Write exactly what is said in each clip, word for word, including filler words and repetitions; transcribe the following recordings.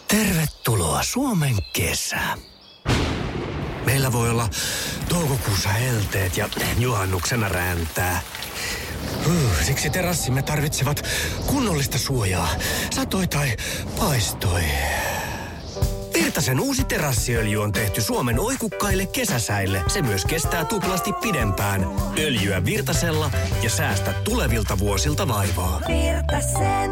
Tervetuloa Suomen kesään. Meillä voi olla toukokuussa helteet ja juhannuksena räntää. Siksi terassimme tarvitsevat kunnollista suojaa, satoi tai paistoi. Virtasen uusi terassiöljy on tehty Suomen oikukkaille kesäsäille. Se myös kestää tuplasti pidempään. Öljyä Virtasella ja säästä tulevilta vuosilta vaivaa. Virtasen.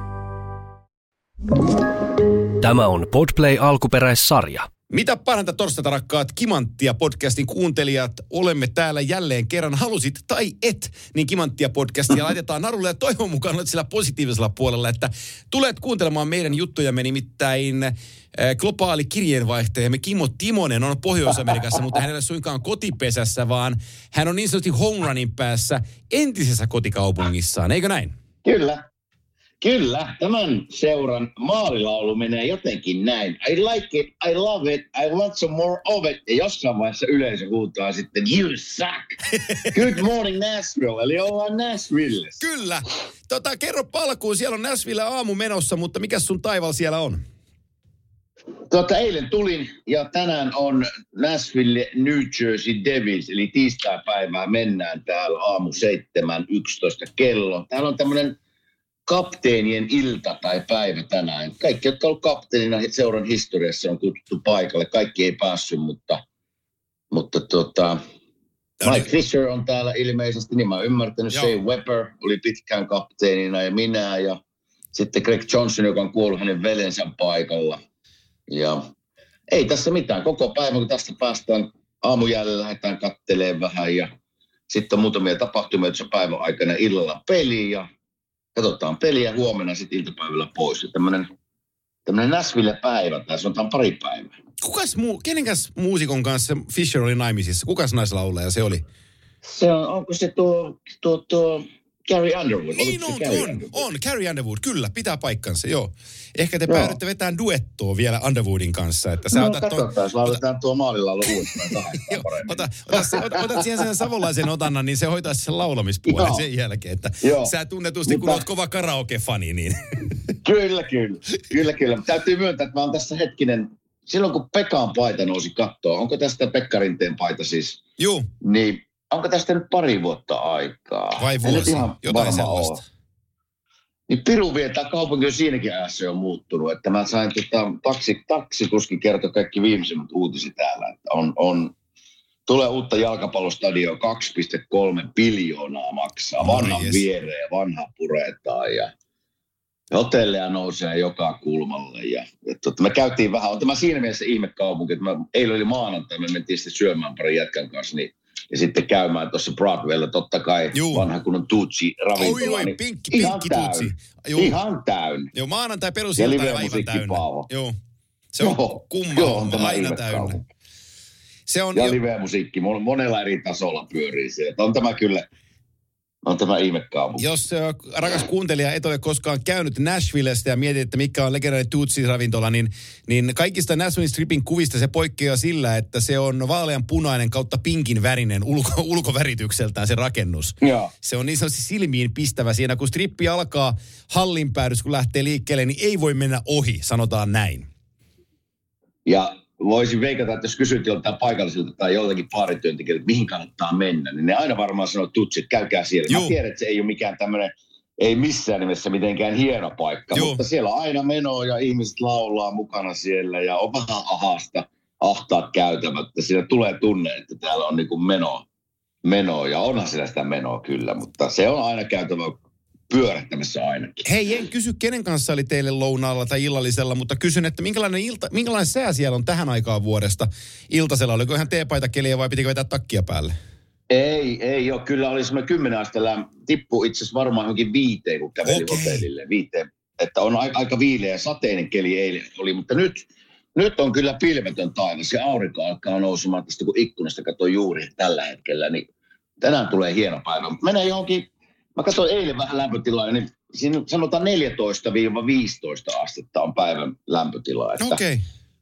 Tämä on Podplay alkuperäissarja. Mitä parhainta torstaita, rakkaat Kimanttia podcastin kuuntelijat. Olemme täällä jälleen kerran. Halusit tai et, niin Kimanttia podcastia laitetaan narulle. Ja toivon mukaan olet sillä positiivisella puolella, että tulet kuuntelemaan meidän juttujamme. Nimittäin äh, globaali kirjeenvaihtajamme Kimmo Timonen on Pohjois-Amerikassa, mutta hän ei ole suinkaan kotipesässä, vaan hän on niin sanotusti home runin päässä entisessä kotikaupungissaan. Eikö näin? Kyllä. Kyllä, tämän seuran maalilaulu menee jotenkin näin. I like it, I love it, I want some more of it. Ja jossain vaiheessa yleisö huutaa sitten, you suck. Good morning Nashville, eli ollaan Nashvillessä. Kyllä. Tota, kerro palkuun, siellä on Nashville aamu menossa, mutta mikä sun taival siellä on? Tota, eilen tulin ja tänään on Nashville New Jersey Devils, eli tiistaipäivää mennään täällä aamu seitsemän yksitoista kello. Täällä on tämmöinen kapteenien ilta tai päivä tänään. Kaikki, jotka on kapteenina seuran historiassa, on kutsuttu paikalle. Kaikki ei päässyt, mutta, mutta tota, Mike Fisher on täällä ilmeisesti, niin mä oon ymmärtänyt. Shea Weber oli pitkään kapteenina ja minä ja sitten Greg Johnson, joka on kuollut hänen velensä paikalla. Ja ei tässä mitään. Koko päivä, kun tästä päästään aamujälleen, lähdetään katselemaan vähän ja sitten on muutamia tapahtumia, joissa päivän aikana illalla peli ja katsotaan peliä huomenna sitten iltapäivällä pois. Tämmöinen tämmöinen Nashville-päivä, tai sanotaan pari päivää. Kukas muu, kenenkäs muusikon kanssa Fisher oli naimisissa? Kukas naislaulaja se oli? Se on, onko se tuo, tuo, tuo Carrie Underwood? Niin on, Carrie on, Underwood? on, Carrie Underwood, kyllä, pitää paikkansa, joo. Ehkä te Joo. päädytte vetämään duettoa vielä Underwoodin kanssa. Että sä No otat katsotaan, ton, jos lauletaan tuo maalilaulu uudestaan kahdestaan paremmin. Ota, ota, se, ota, otat siihen sen savolaisen otannan, niin se hoitaisi sen laulamispuolen Joo. sen jälkeen. Että Joo. sä tunnetusti, kun Mutta- oot kova karaoke-fani, niin... Kyllä, kyllä. Kyllä, kyllä. Mutta täytyy myöntää, että mä oon tässä hetkinen, silloin kun Pekan paita nousi kattoon, onko tästä Pekka Rinteen paita siis, Juu, niin onko tästä nyt pari vuotta aikaa? vai En nyt vuosi, ihan jotain varma sellaista. ole. Niin Piru vie, tämä kaupunki on siinäkin ajassa jo muuttunut, että mä sain tota, taksi, taksikuski kertoa kaikki viimeisimmät uutiset täällä, että on, on, tulee uutta jalkapallostadioa, kaksi pilkku kolme biljoonaa maksaa, vanha Morjes. viereen, vanha puretaan ja hotelleja nousee joka kulmalle. Ja, et, tota, me käytiin vähän, on tämä siinä mielessä ihmekaupunki, että mä, eilen oli maanantai, me mentiin sitten syömään pari jätkän kanssa, niin, ja sitten käymään tuossa Broadwaylla, totta kai Juu. vanha kunnon Tutsi ravintola. Oi, oi, niin pinkki, ihan pinkki täynnä. tutsi. Juu. Ihan täynnä. Joo, maanantai Ja perusilta aivan live-musiikki täynnä. Paavo. Joo, se on Joo, kumma joo, on homma, tämä aina ihmekaupunki. täynnä. Se on Ja jo, live-musiikki mon- monella eri tasolla pyörii se. Että on tämä kyllä, on tämä ihmekaupunki. jos ö, rakas kuuntelija et ole koskaan käynyt Nashvillesta ja mietit, että mikä on legendaarinen Tutsi-ravintola, niin, niin kaikista Nashville Stripin kuvista se poikkeaa sillä, että se on vaaleanpunainen kautta pinkin värinen ulko, ulkoväritykseltään se rakennus. Joo. Se on niin sanotusti silmiin pistävä siinä, kun strippi alkaa hallin päädys, kun lähtee liikkeelle, niin ei voi mennä ohi, sanotaan näin. Ja voisin veikata, että jos kysyt joltain paikallisilta tai joltakin baarityöntekijöiltä, mihin kannattaa mennä, niin ne aina varmaan sanoo, että tutsit, käykää siellä. Juu. Mä tiedän, että se ei ole mikään tämmöinen, ei missään nimessä mitenkään hieno paikka, Juu. mutta siellä on aina menoa ja ihmiset laulaa mukana siellä ja on vähän ahasta, ahtaat käytämättä. Siinä tulee tunne, että täällä on niin kuin menoa, menoa ja onhan siellä sitä menoa kyllä, mutta se on aina käytävä pyörähtämässä ainakin. Hei, en kysy, kenen kanssa oli teille lounaalla tai illallisella, mutta kysyn, että minkälainen, ilta, minkälainen sää siellä on tähän aikaan vuodesta iltasella? Oliko ihan teepaitakeliä vai pitikö vetää takkia päälle? Ei, ei ole. Kyllä oli semmoinen kymmenen astella, tippui itse asiassa varmaan johonkin viiteen, kun käveli Okei. hotellille. Viiteen. Että on aika, aika viileä ja sateinen keli eilen oli, mutta nyt, nyt on kyllä pilvetön taivas ja aurinko alkaa nousemaan tästä, kun ikkunasta katsoin juuri tällä hetkellä, niin tänään tulee hieno päivä. Mutta menee johonkin, mä katsoin eilen vähän lämpötilaa, niin siinä sanotaan neljätoista viisitoista astetta on päivän lämpötila. Että Okei. Okay.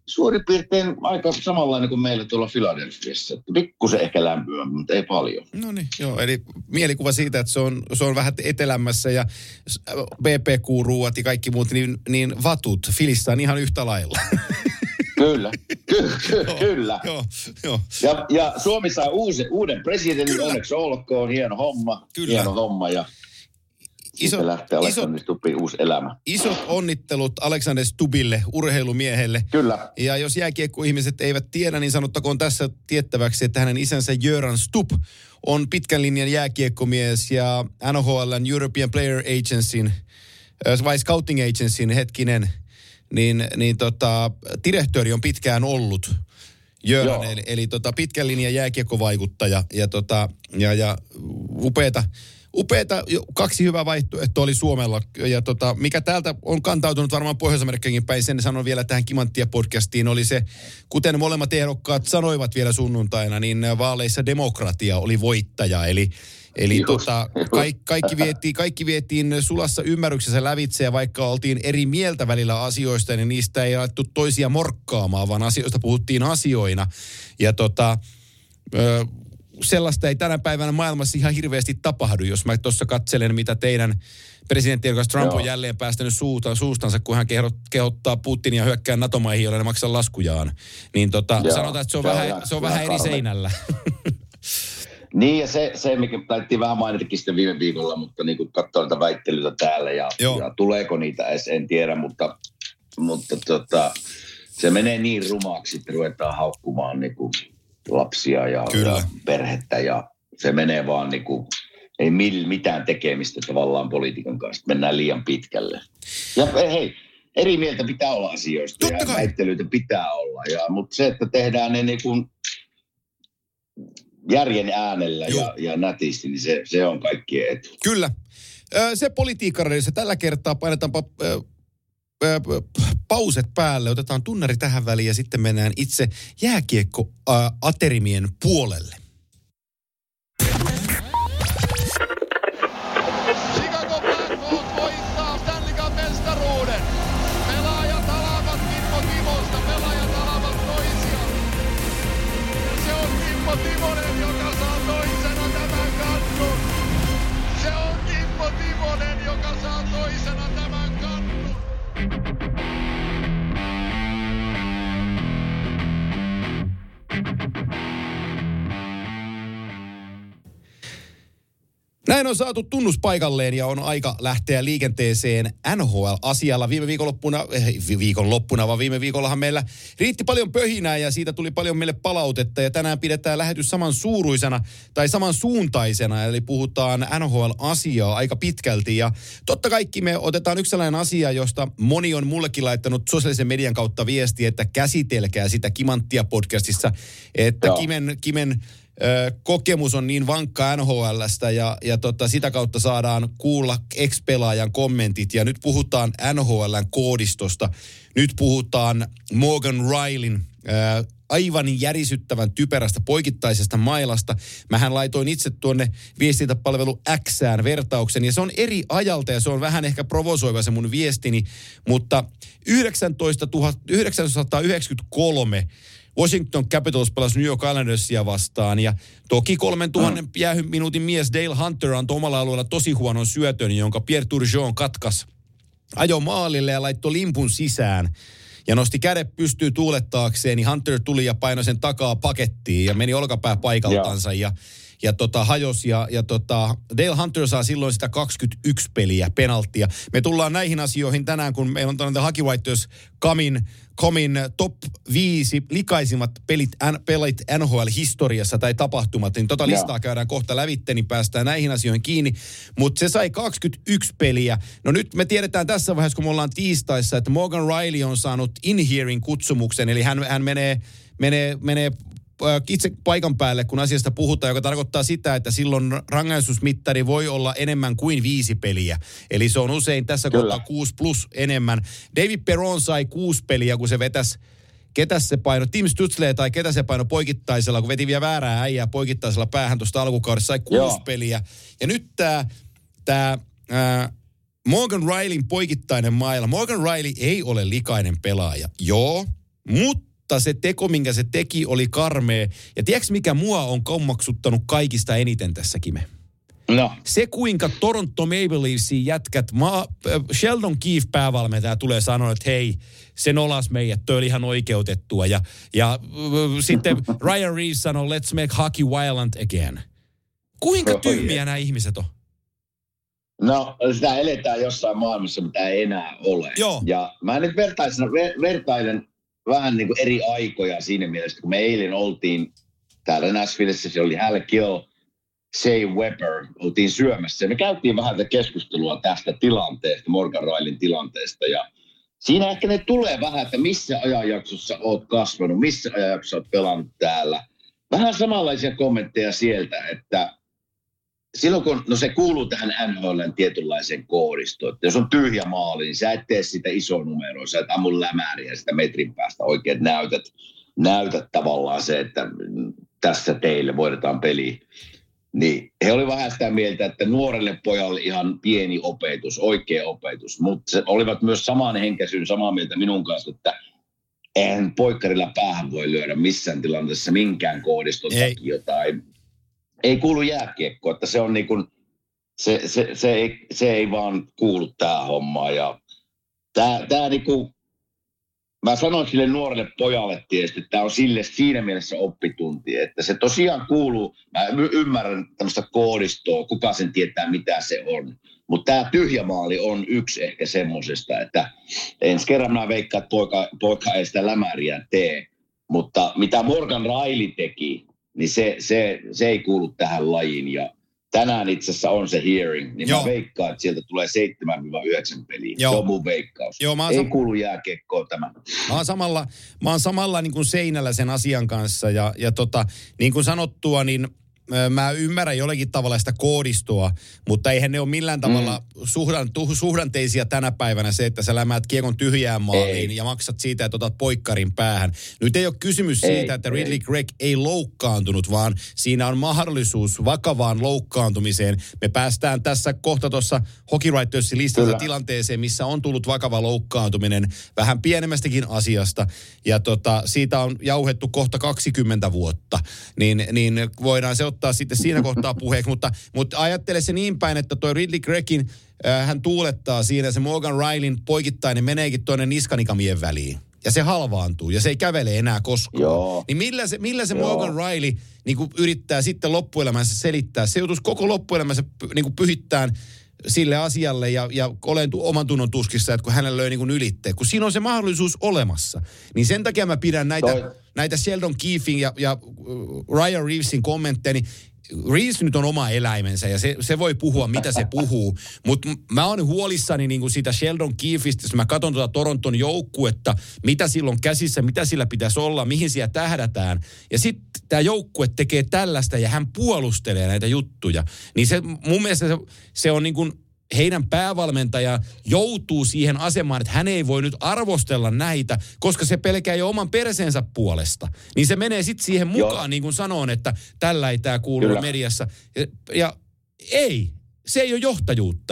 suurin piirtein aika samanlainen kuin meillä tuolla Philadelphiassa. Pikkusen ehkä lämpöä, mutta ei paljon. No niin, joo. Eli mielikuva siitä, että se on, se on vähän etelämässä ja B P Q-ruuat ja kaikki muut, niin, niin vatut Filissä on ihan yhtä lailla. Kyllä, ky- ky- kyllä. Joo, joo. Ja, ja Suomi saa uusi, uuden presidentin, kyllä. Onneksi olkoon, hieno homma, kyllä. hieno homma ja Iso, sitten lähtee Alexander Stubbin uusi elämä. Isot onnittelut Alexander Stubbille, urheilumiehelle. Kyllä. Ja jos jääkiekkoihmiset eivät tiedä, niin sanottakoon tässä tiettäväksi, että hänen isänsä Göran Stubb on pitkän linjan jääkiekkomies ja N H L:n European Player Agencyn, vai Scouting Agencyn hetkinen, niin, niin tota, direktööri on pitkään ollut Göran, eli, eli tota, pitkän linjan jääkiekkovaikuttaja ja, tota, ja, ja upeata. Upeeta, kaksi hyvää vaihtoehtoa oli Suomella, ja tota, mikä täältä on kantautunut varmaan Pohjois-Amerikkaankin päin, sen sanon vielä tähän Kimanttia-podcastiin, oli se, kuten molemmat ehdokkaat sanoivat vielä sunnuntaina, niin vaaleissa demokratia oli voittaja, eli Eli tota, kaikki, kaikki, vietiin, kaikki vietiin sulassa ymmärryksessä lävitse, ja vaikka oltiin eri mieltä välillä asioista, niin niistä ei alettu toisia morkkaamaan, vaan asioista puhuttiin asioina. Ja tota... Ö, sellaista ei tänä päivänä maailmassa ihan hirveästi tapahdu, jos mä tuossa katselen, mitä teidän presidenttiehdokas Trump Joo. on jälleen päästänyt suuta, suustansa, kun hän kehottaa Putinia hyökkää NATO-maihin, joille ne maksaa laskujaan. Niin tota, sanotaan, että se on, se vähän, on, se on vähän eri karme. Seinällä. Niin, ja se, se mikä taittiin vähän mainitakin sitten viime viikolla, mutta niin kuin katsoo niitä väittelyitä täällä, ja, ja tuleeko niitä edes, en tiedä, mutta, mutta tota, se menee niin rumaaksi, että ruvetaan haukkumaan niin kuin lapsia ja, ja perhettä, ja se menee vaan niin kuin, ei mitään tekemistä tavallaan politiikan kanssa, mennään liian pitkälle. Ja hei, eri mieltä pitää olla asioista. Totta ja kai. Väittelyitä pitää olla, ja, mutta se, että tehdään ne niin kuin järjen äänellä ja, ja nätisti, niin se, se on kaikkien etu. Kyllä. Se politiikkaradiossa tällä kertaa painetaanpa pauset päälle, otetaan tunnari tähän väliin ja sitten mennään itse jääkiekko-aterimien puolelle. Chicago Blackhawks voittaa Stanley Cup -mestaruuden. Pelaajat alavat Kimmo Timosta, pelaajat alavat toisiaan. Se on Kimmo Timonen, joka saa toisena tämän kannun. Se on Kimmo Timonen, joka saa toisena tämän kannun. Näin on saatu tunnus paikalleen ja on aika lähteä liikenteeseen N H L-asialla. Viime viikonloppuna, eh, viikonloppuna, vaan viime viikollahan meillä riitti paljon pöhinää ja siitä tuli paljon meille palautetta. Ja tänään pidetään lähetys saman suuruisena tai saman suuntaisena, eli puhutaan N H L-asiaa aika pitkälti. Ja totta kaikki me otetaan yksi sellainen asia, josta moni on mullekin laittanut sosiaalisen median kautta viestiä, että käsitelkää sitä Kimanttia podcastissa, että Joo. Kimen... Kimen kokemus on niin vankka N H L:stä ja, ja tota, sitä kautta saadaan kuulla ex-pelaajan kommentit. Ja nyt puhutaan N H L:n koodistosta. Nyt puhutaan Morgan Rileyn ää, aivan järisyttävän typerästä poikittaisesta mailasta. Mähän laitoin itse tuonne viestintäpalvelu Xään vertauksen, ja se on eri ajalta, ja se on vähän ehkä provosoiva se mun viestini, mutta yhdeksäntoistasataayhdeksänkymmentäkolme Washington Capitals pelasi New York Islandersia vastaan, ja toki kolmentuhannen mm. jäähyn minuutin mies Dale Hunter antoi omalla alueella tosi huonon syötön, jonka Pierre Turgeon katkas. Ajo maalille ja laittoi limpun sisään ja nosti kädet pystyy tuulettaakseen, niin Hunter tuli ja painoi sen takaa pakettiin ja meni olkapää paikaltansa ja, ja tota, hajosi. Ja, ja tota, Dale Hunter saa silloin sitä kaksikymmentäyksi peliä, penalttia. Me tullaan näihin asioihin tänään, kun meillä on tuonne Hockey Writers Comin, Comin top viisi likaisimmat pelit, n, pelit N H L-historiassa tai tapahtumat. Niin tota listaa yeah. käydään kohta lävitte, niin päästään näihin asioihin kiinni. Mutta se sai kaksikymmentäyksi peliä. No nyt me tiedetään tässä vaiheessa, kun me ollaan tiistaissa, että Morgan Riley on saanut in-hearing kutsumuksen. Eli hän, hän menee, menee, menee itse paikan päälle, kun asiasta puhutaan, joka tarkoittaa sitä, että silloin rangaistusmittari voi olla enemmän kuin viisi peliä. Eli se on usein tässä Kyllä. kohtaa kuusi plus enemmän. David Perron sai kuusi peliä, kun se vetäisi, ketä se paino, Tim Stutzle tai ketä se paino poikittaisella, kun veti vielä väärää äijää poikittaisella päähän tuosta alkukaudessa, sai kuusi Joo. peliä. Ja nyt tämä tää, ää, Morgan Rileyn poikittainen maila. Morgan Riley ei ole likainen pelaaja. Joo. Mutta se teko, minkä se teki, oli karmea. Ja tiedätkö, mikä mua on kommaksuttanut kaikista eniten tässä, Kime? No. Se, kuinka Toronto Maple Leafsin jätkät, ma, Sheldon Keefe päävalmentaja tulee sanoa, että hei, se nolas meidät, toi oli ihan oikeutettua. Ja, ja sitten Ryan Reeves sanoi, let's make hockey violent again. Kuinka tyhmiä nämä ihmiset on? No, sitä eletään jossain maailmassa, mitä ei enää ole. Joo. Ja mä nyt vertaisin, vertailen vähän niin kuin eri aikoja siinä mielessä, kun me eilen oltiin täällä Nashvillessä, se oli Hal Gill, Shea Weber, oltiin syömässä. Me käytiin vähän tätä keskustelua tästä tilanteesta, Morgan Rileyn tilanteesta. Ja siinä ehkä ne tulee vähän, että missä ajanjaksossa oot kasvanut, missä ajanjaksossa oot pelannut täällä. Vähän samanlaisia kommentteja sieltä, että silloin kun, no se kuuluu tähän N H L:n tietynlaiseen koodistoon, että jos on tyhjä maali, niin sä et tee sitä isoa numeroa, sä et ammu lämääriä sitä metrin päästä oikein näytät, näytät tavallaan se, että tässä teille voitetaan peliä. Niin he oli vähän sitä mieltä, että nuorelle pojalle ihan pieni opetus, oikea opetus, mutta se olivat myös saman henkäisyn samaa mieltä minun kanssa, että eihän poikkarilla päähän voi lyödä missään tilanteessa minkään koodiston takia tai ei kuulu jääkiekko, että se on niin kuin, se, se, se, ei, se ei vaan kuulu tähän hommaan ja tää, tää niin kuin, mä sanoin sille nuorelle pojalle tietysti, että tämä on sille siinä mielessä oppitunti, että se tosiaan kuuluu, mä ymmärrän tämmöistä koodistoa, kuka sen tietää mitä se on, mutta tämä tyhjämaali on yksi ehkä semmosesta, että ensi kerran mä veikkaan, että poika, poika ei sitä lämäriä tee, mutta mitä Morgan Riley teki, niin se, se, se ei kuulu tähän lajiin ja tänään itse asiassa on se hearing, niin Joo. mä veikkaan, että sieltä tulee seitsemän yhdeksän peliä. Joo. Se on mun veikkaus. Joo, ei sam- kuulu jääkiekkoon tämä. Mä oon samalla, mä oon samalla niin kuin seinällä sen asian kanssa ja, ja tota, niin kuin sanottua, niin mä ymmärrän jollakin tavalla sitä koodistoa, mutta eihän ne ole millään tavalla mm. suhdan, suhdanteisia tänä päivänä se, että sä lämäät kiekon tyhjään maaliin ei. ja maksat siitä, että otat poikkarin päähän. Nyt ei ole kysymys ei, siitä, että Ridley ei. Gregg ei loukkaantunut, vaan siinä on mahdollisuus vakavaan loukkaantumiseen. Me päästään tässä kohta tuossa Hockey Writersin listalla tilanteeseen, missä on tullut vakava loukkaantuminen vähän pienemmästäkin asiasta. Ja tota, siitä on jauhettu kohta kaksikymmentä vuotta, niin, niin voidaan se ottaa sitten siinä kohtaa puheeksi, mutta, mutta ajattele se niin päin, että toi Ridley Greggin, äh, hän tuulettaa siinä, se Morgan Rileyn poikittainen meneekin toinen niskanikamien väliin. Ja se halvaantuu, ja se ei kävele enää koskaan. Joo. Niin millä se, millä se Morgan Riley niin kuin yrittää sitten loppuelämänsä selittää? Se joutuisi koko loppuelämänsä niin kuin pyhittämään sille asialle ja, ja olen tu- oman tunnon tuskissa, että kun hänellä löi niin kuin ylitteen. Kun siinä on se mahdollisuus olemassa, niin sen takia mä pidän näitä, näitä Sheldon Keefin ja, ja Ryan Reevesin kommentteja, niin Reeves nyt on oma eläimensä ja se, se voi puhua, mitä se puhuu. Mutta mä oon huolissani niinku siitä Sheldon Keefistä, jos mä katson tuota Toronton joukkuetta, mitä sillä on käsissä, mitä sillä pitäisi olla, mihin siellä tähdätään. Ja sitten tämä joukkue tekee tällaista ja hän puolustelee näitä juttuja. Niin se mun mielestä se, se on niin kuin heidän päävalmentaja joutuu siihen asemaan, että hän ei voi nyt arvostella näitä, koska se pelkää jo oman perseensä puolesta. Niin se menee sitten siihen mukaan, Joo. niin kuin sanoon, että tällä ei tämä kuulu Kyllä. mediassa. Ja, ja ei, se ei ole johtajuutta.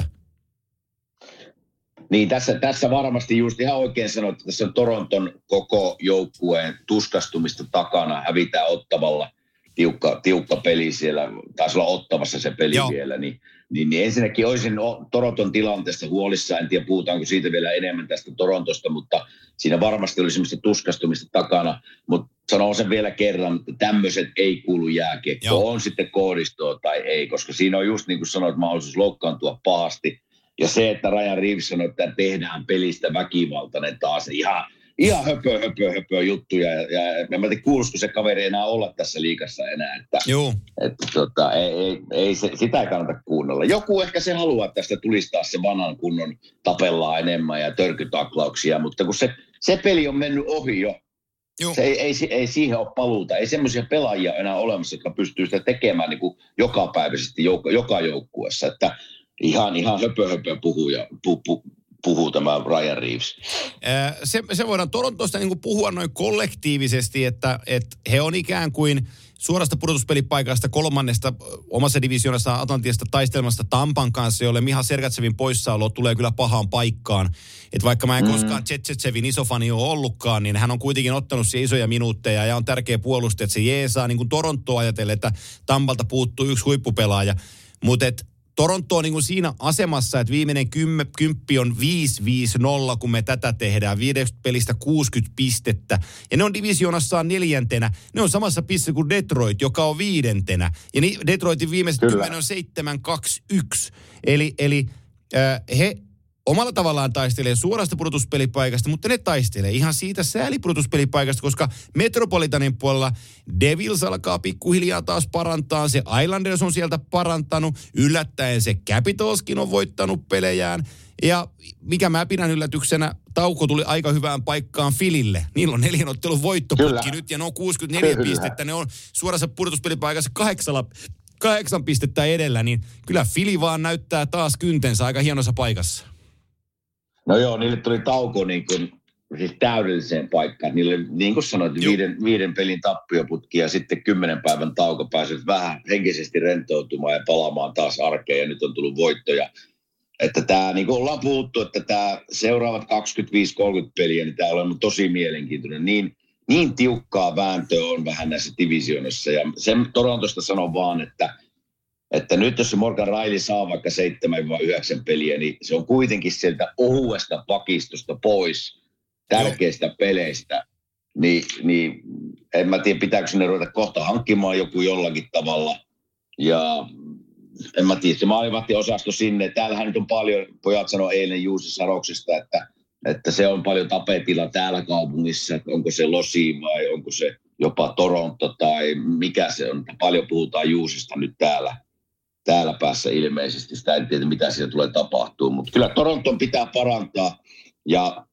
Niin, tässä, tässä varmasti just ihan oikein sanoit, että tässä on Toronton koko joukkueen tuskastumista takana, hävitään Ottavalla. Tiukka, tiukka peli siellä, taisi olla Ottavassa se peli Joo. vielä, niin, niin, niin ensinnäkin olisin Toronton tilanteesta huolissaan, en tiedä puhutaanko siitä vielä enemmän tästä Torontosta, mutta siinä varmasti oli semmoista tuskastumista takana, mutta sanon sen vielä kerran, että tämmöiset ei kuulu jääkiekkoon, on sitten koodistoa tai ei, koska siinä on just niin kuin sanoit, mahdollisuus loukkaantua pahasti, ja se, että Ryan Reeves sanoi, että tehdään pelistä väkivaltainen taas, ihan Ihan höpö, höpö, höpö juttuja. Ja, ja en mä tiedä, kuuluisiko se kaveri enää olla tässä liigassa enää. Että, Joo. Että, tota, ei, ei, ei se, sitä ei kannata kuunnella. Joku ehkä se haluaa, että tästä tulisi taas se vanhan kunnon tapellaan enemmän ja törkytaklauksia. Mutta kun se, se peli on mennyt ohi jo. Se ei, ei, ei siihen ole paluuta. Ei semmoisia pelaajia enää olemassa, jotka pystyy sitä tekemään niin kuin jokapäiväisesti joka, joka joukkueessa. Että ihan, ihan höpö, höpö puhuja, pu, pu, puhuu tämä Ryan Reeves. Se, se voidaan Torontosta niin kuin puhua noin kollektiivisesti, että, että he on ikään kuin suorasta pudotuspelipaikasta kolmannesta omassa divisioonassa Atlantiasta taistelemasta Tampan kanssa, jolle Miha Sergatsevin poissaolo tulee kyllä pahaan paikkaan. Että vaikka mä en mm. koskaan Tsetchetsevin iso fani ole ollutkaan, niin hän on kuitenkin ottanut siihen isoja minuutteja ja on tärkeä puolustaja, että se jeesaa niin kuin Torontoa ajatellen, että Tampalta puuttuu yksi huippupelaaja. Mutta Toronto on niin kuin siinä asemassa, että viimeinen kymme, kymppi on viisi viisi nolla, kun me tätä tehdään. Viidestä pelistä kuusikymmentä pistettä. Ja ne on divisioonassaan neljäntenä. Ne on samassa pisteessä kuin Detroit, joka on viidentenä. Ja ni, Detroitin viimeiset kymmenen on seitsemän kaksi yksi. Eli, eli äh, he omalla tavallaan taistelee suorasta pudotuspelipaikasta, mutta ne taistelee ihan siitä säälipudotuspelipaikasta, koska Metropolitanin puolella Devils alkaa pikkuhiljaa taas parantaa. Se Islanders on sieltä parantanut. Yllättäen se Capitalskin on voittanut pelejään. Ja mikä mä pidän yllätyksenä, tauko tuli aika hyvään paikkaan Filille. Niillä on neljän ottelun voittoputki nyt ja ne on kuusikymmentäneljä Kyllä. pistettä. Ne on suorassa pudotuspelipaikassa kahdeksalla, kahdeksan pistettä edellä, niin kyllä Fili vaan näyttää taas kyntensä aika hienossa paikassa. No joo, niille tuli tauko niin kuin, siis täydelliseen paikkaan. Niille, niin kuin sanoit, viiden, viiden pelin tappioputki ja sitten kymmenen päivän tauko pääsivät vähän henkisesti rentoutumaan ja palaamaan taas arkeen. Ja nyt on tullut voittoja. Että tämä, niin kuin ollaan puhuttu, että tämä seuraavat kaksikymmentäviisi kolmekymmentä peliä, niin tämä on tosi mielenkiintoinen. Niin, niin tiukkaa vääntöä on vähän näissä divisioonissa. Ja sen Torontosta sanon vaan, että Että nyt jos se Morgan Rielly saa vaikka seitsemän yhdeksän peliä, niin se on kuitenkin sieltä ohuesta pakistosta pois, tärkeistä Joo. peleistä. Niin, niin en mä tiedä, pitääkö sinne ruveta kohta hankkimaan joku jollakin tavalla. Ja en mä tiedä, se maalivahti-osasto sinne. Täällähän nyt on paljon, pojat sanoi eilen Juusi Saroksesta, että, että se on paljon tapetilla täällä kaupungissa. Että onko se Losi vai onko se jopa Toronto tai mikä se on. Paljon puhutaan Juusista nyt täällä. Täällä päässä ilmeisesti. Sitä en tiedä, mitä siellä tulee tapahtuu. Mutta kyllä Toronton pitää parantaa. Ja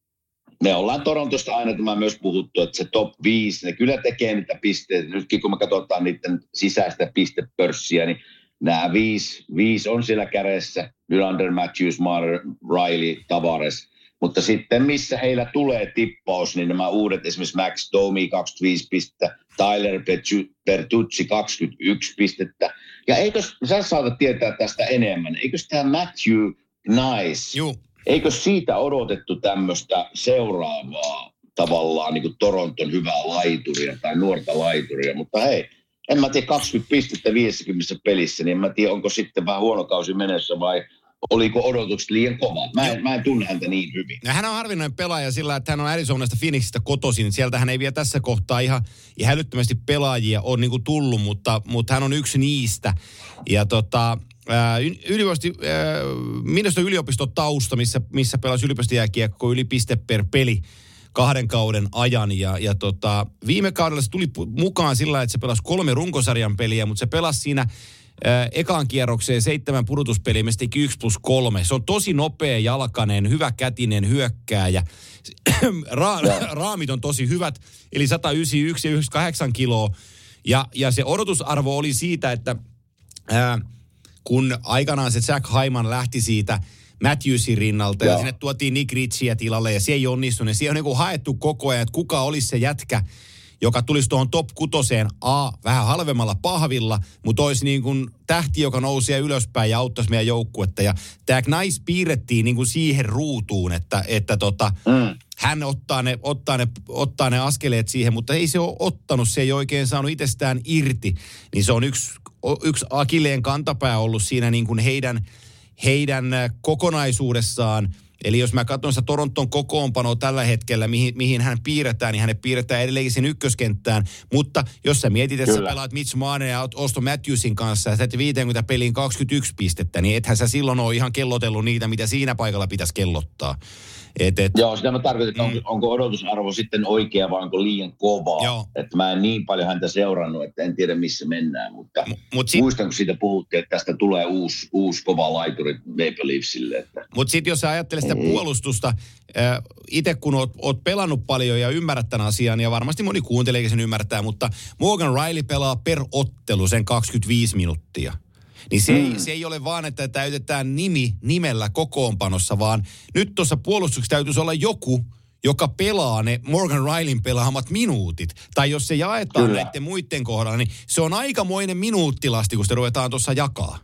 me ollaan Torontosta aina tämä myös puhuttu, että se top viisi, ne kyllä tekee niitä pisteitä. Nytkin kun me katsotaan niiden sisäistä pistepörssiä, niin nämä viisi, viisi on siellä kädessä. Nylander, Matthews, Marner, Rielly, Tavares. Mutta sitten missä heillä tulee tippaus, niin nämä uudet, esimerkiksi Max Domi kaksikymmentäviisi pistettä, Tyler Bertuzzi kaksikymmentäyksi pistettä. Ja eikö, sä saatat tietää tästä enemmän, eikö tämä Matthew Nice, Juh. eikö siitä odotettu tämmöistä seuraavaa tavallaan niin kuin Toronton hyvää laituria tai nuorta laituria, mutta hei, en mä tiedä kaksikymmentä pistettä viisikymmentä pelissä, niin en mä tiedä onko sitten vähän huono kausi menessä vai oliko odotukset liian kova? Mä en, mä en tunne häntä niin hyvin. No, hän on harvinainen pelaaja sillä, että hän on Arizonasta Phoenixista kotoisin. Sieltä hän ei vielä tässä kohtaa ihan, ihan älyttömästi pelaajia ole niin kuin tullut, mutta, mutta hän on yksi niistä. Ja tota, yliopisto, minusta yliopistotausta, missä, missä pelasi yliopistojääkiekko yli piste per peli kahden kauden ajan. Ja, ja tota, viime kaudella se tuli mukaan sillä, että se pelasi kolme runkosarjan peliä, mutta se pelasi siinä Äh, ekaan kierrokseen seitsemän pudotuspeliä, mistä teki yksi plus kolme. Se on tosi nopea jalkainen, hyvä kätinen hyökkääjä. Ra- raamit on tosi hyvät, eli sata yhdeksänkymmentäyksi ja yhdeksänkymmentäkahdeksan kiloa. Ja, ja se odotusarvo oli siitä, että äh, kun aikanaan se Jack Hyman lähti siitä Matthewsin rinnalta ja, ja sinne tuotiin Nick Ritchieä tilalle ja se ei onnistunut. Siellä on niin kuin haettu koko ajan, että kuka olisi se jätkä, joka tulisi tuohon top kutoseen A, vähän halvemmalla pahvilla, mutta olisi niin kuin tähti, joka nousee ylöspäin ja auttaisi meidän joukkuetta. Ja tämä Nice piirrettiin niin kuin siihen ruutuun, että, että tota, mm. hän ottaa ne, ottaa, ne, ottaa ne askeleet siihen, mutta ei se ole ottanut, se ei oikein saanut itsestään irti. Niin se on yksi, yksi Akilleen kantapää ollut siinä niin kuin heidän, heidän kokonaisuudessaan. Eli jos mä katson sitä Toronton kokoonpanoa tällä hetkellä, mihin, mihin hän piirretään, niin hänet piirretään edelleenkin sen ykköskenttään. Mutta jos sä mietit, että Kyllä. sä pelaat Mitch Marner ja Auston Matthewsin kanssa ja sä teet viisikymmentä peliin kaksikymmentäyksi pistettä, niin ethän sä silloin ole ihan kellotellut niitä, mitä siinä paikalla pitäisi kellottaa. Et, et, Joo, sitä mä tarkoitan, että mm. onko, onko odotusarvo sitten oikea vai onko liian kovaa. Joo. Että mä en niin paljon häntä seurannut, että en tiedä missä mennään. Mutta M- mut sit, muistan, kun siitä puhuttiin, että tästä tulee uusi, uusi kova laituri Maple Leafsille. Että... Mutta sitten jos sä ajattelet sitä mm. puolustusta, äh, itse kun oot, oot pelannut paljon ja ymmärrät tämän asian, ja varmasti moni kuunteleekin sen ymmärtää, mutta Morgan Rielly pelaa per ottelu sen kaksikymmentäviisi minuuttia. Niin se, mm. ei, se ei ole vaan, että täytetään nimi nimellä kokoonpanossa, vaan nyt tuossa puolustuksessa täytyisi olla joku, joka pelaa ne Morgan Rileyn pelaamat minuutit. Tai jos se jaetaan Kyllä. näiden muiden kohdalla, niin se on aikamoinen minuuttilasti, kun sitä ruvetaan tuossa jakaa.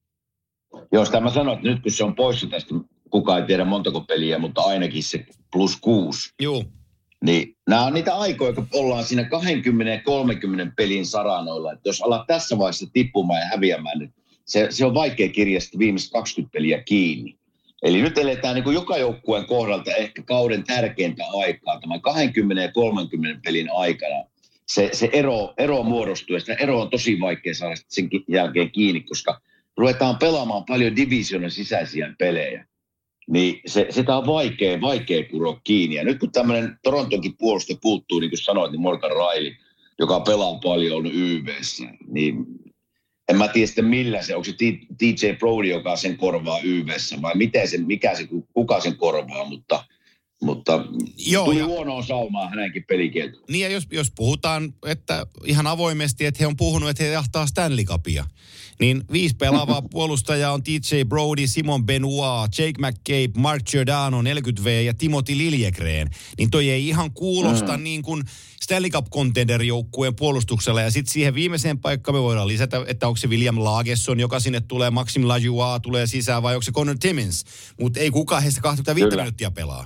Joo, sitä mä sanon, että nyt kun se on poissa tästä, kukaan ei tiedä montako peliä, mutta ainakin se plus kuusi. Joo. Niin nämä on niitä aikoja, kun ollaan siinä kaksikymmentä kolmekymmentä pelin saranoilla. Että jos alat tässä vaiheessa tippumaan ja häviämään, niin se, se on vaikea kirjasta viimeiset kaksikymmentä peliä kiinni. Eli nyt eletään niin kuin joka joukkueen kohdalta ehkä kauden tärkeintä aikaa, tämän kaksikymmentä ja kolmekymmentä pelin aikana. Se, se ero, ero muodostuu ja sitä ero on tosi vaikea saada sen jälkeen kiinni, koska ruvetaan pelaamaan paljon divisioonan sisäisiä pelejä. Niin se, sitä on vaikea, vaikea kuroa kiinni. Ja nyt kun tämmöinen Torontonkin puolusto puuttuu, niin kuin sanoit, niin Morgan Riley, joka pelaa paljon Y V:ssä, niin en mä tiedä sitten millä se, onko se D J Brody, joka sen korvaa Y V:ssä, vai miten se, mikä se, kuka sen korvaa, mutta, mutta Joo, tuli ja huonoa saumaa hänenkin pelikieltoon. Niin ja jos, jos puhutaan että ihan avoimesti, että he on puhunut, että he jahtaa Stanley Cupia, niin viisi pelaavaa puolustajaa on D J Brody, Simon Benoit, Jake McCabe, Mark Giordano, neljäkymmentä vuotias ja Timothy Liljegren. Niin toi ei ihan kuulosta mm. niin kuin Stanley Cup-contender-joukkueen puolustuksella. Ja sitten siihen viimeiseen paikkaan me voidaan lisätä, että onko se William Lagesson, joka sinne tulee, Maxime Lajoie tulee sisään, vai onko se Connor Timmins. Mutta ei kukaan heistä kaksikymmentäviisi minuuttia pelaa.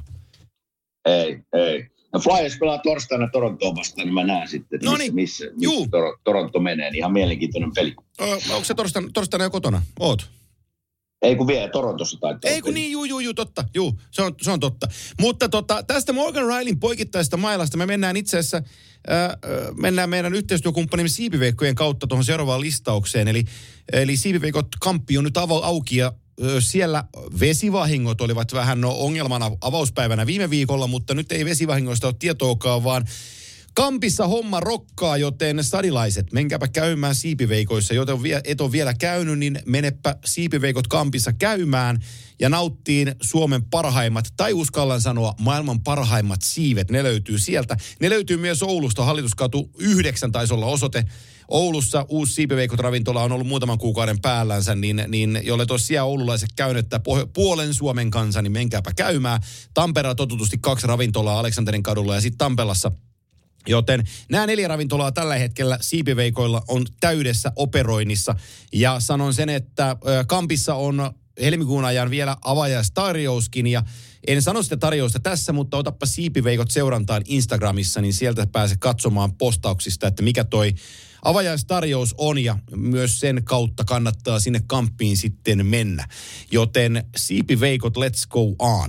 Ei, ei. No Flyers pelaa torstaina Torontoon vastaan, niin mä näen sitten, että missä, missä, missä Tor- Toronto menee. Niin ihan mielenkiintoinen peli. Ö, onko se torstaina, torstaina jo kotona? Oot? Ei kun vielä Torontossa taitaa. Ei kun niin, juu, juu, juu, totta. Juu, se on, se on totta. Mutta tota, tästä Morgan Rileyn poikittaista mailasta me mennään itse asiassa, äh, mennään meidän yhteistyökumppanimme Siipiveikkojen kautta tuohon seuraavaan listaukseen. Eli, eli Siipiveikot kamppi on nyt avo, auki ja siellä vesivahingot olivat vähän no, ongelmana avauspäivänä viime viikolla, mutta nyt ei vesivahingoista ole tietoakaan, vaan kampissa homma rokkaa, joten stadilaiset, menkääpä käymään Siipiveikoissa, joten et ole vielä käynyt, niin menepä Siipiveikot kampissa käymään ja nauttiin Suomen parhaimmat, tai uskallan sanoa maailman parhaimmat siivet, ne löytyy sieltä. Ne löytyy myös Oulusta, Hallituskatu yhdeksän taisi olla osoite. Oulussa uusi Siipiveikot-ravintola on ollut muutaman kuukauden päällänsä, niin, niin jolle tosiaan oululaiset käynyt, että puolen Suomen kanssa, niin menkääpä käymään. Tampereella totutusti kaksi ravintolaa Aleksanterin kadulla ja sitten Tampelassa. Joten nämä neljä ravintolaa tällä hetkellä Siipiveikoilla on täydessä operoinnissa. Ja sanon sen, että kampissa on helmikuun ajan vielä avajaistarjouskin ja en sano sitä tarjousta tässä, mutta otappa Siipiveikot seurantaan Instagramissa, niin sieltä pääse katsomaan postauksista, että mikä toi avajaistarjous on ja myös sen kautta kannattaa sinne kamppiin sitten mennä. Joten Siipiveikot, let's go on.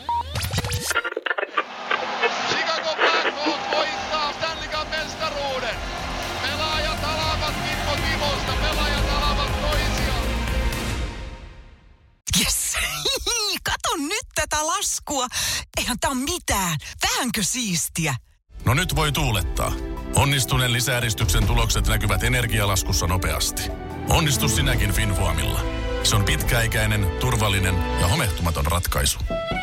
Chicago Blackhawks voittaa Stanley Cup -mestaruuden. Pelaajat alavat Kimmo Timosta, pelaajat alavat toisiaan. Yes! Kato nyt tätä laskua. Eihän tää ole mitään. Vähänkö siistiä? No nyt voi tuulettaa. Onnistuneen lisäeristyksen tulokset näkyvät energialaskussa nopeasti. Onnistu sinäkin Finfoamilla. Se on pitkäikäinen, turvallinen ja homehtumaton ratkaisu.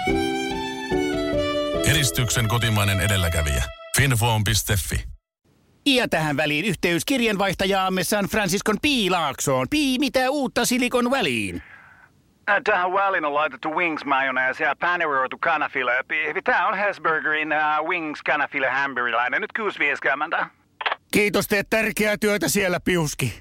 Eristyksen kotimainen edelläkävijä. Finfoam piste fi. Ja tähän väliin yhteys kirjanvaihtajaamme San Franciscon Piilaaksoon. Pii, mitä uutta Silikon väliin? Tähän väliin on laitettu wings mayonnaise ja paneroitu kanafila. Tämä on Hesburgerin uh, wings kanafila hamburilainen. Nyt kuusi viisikymmentä. Kiitos, teet tärkeää työtä siellä, Piuski.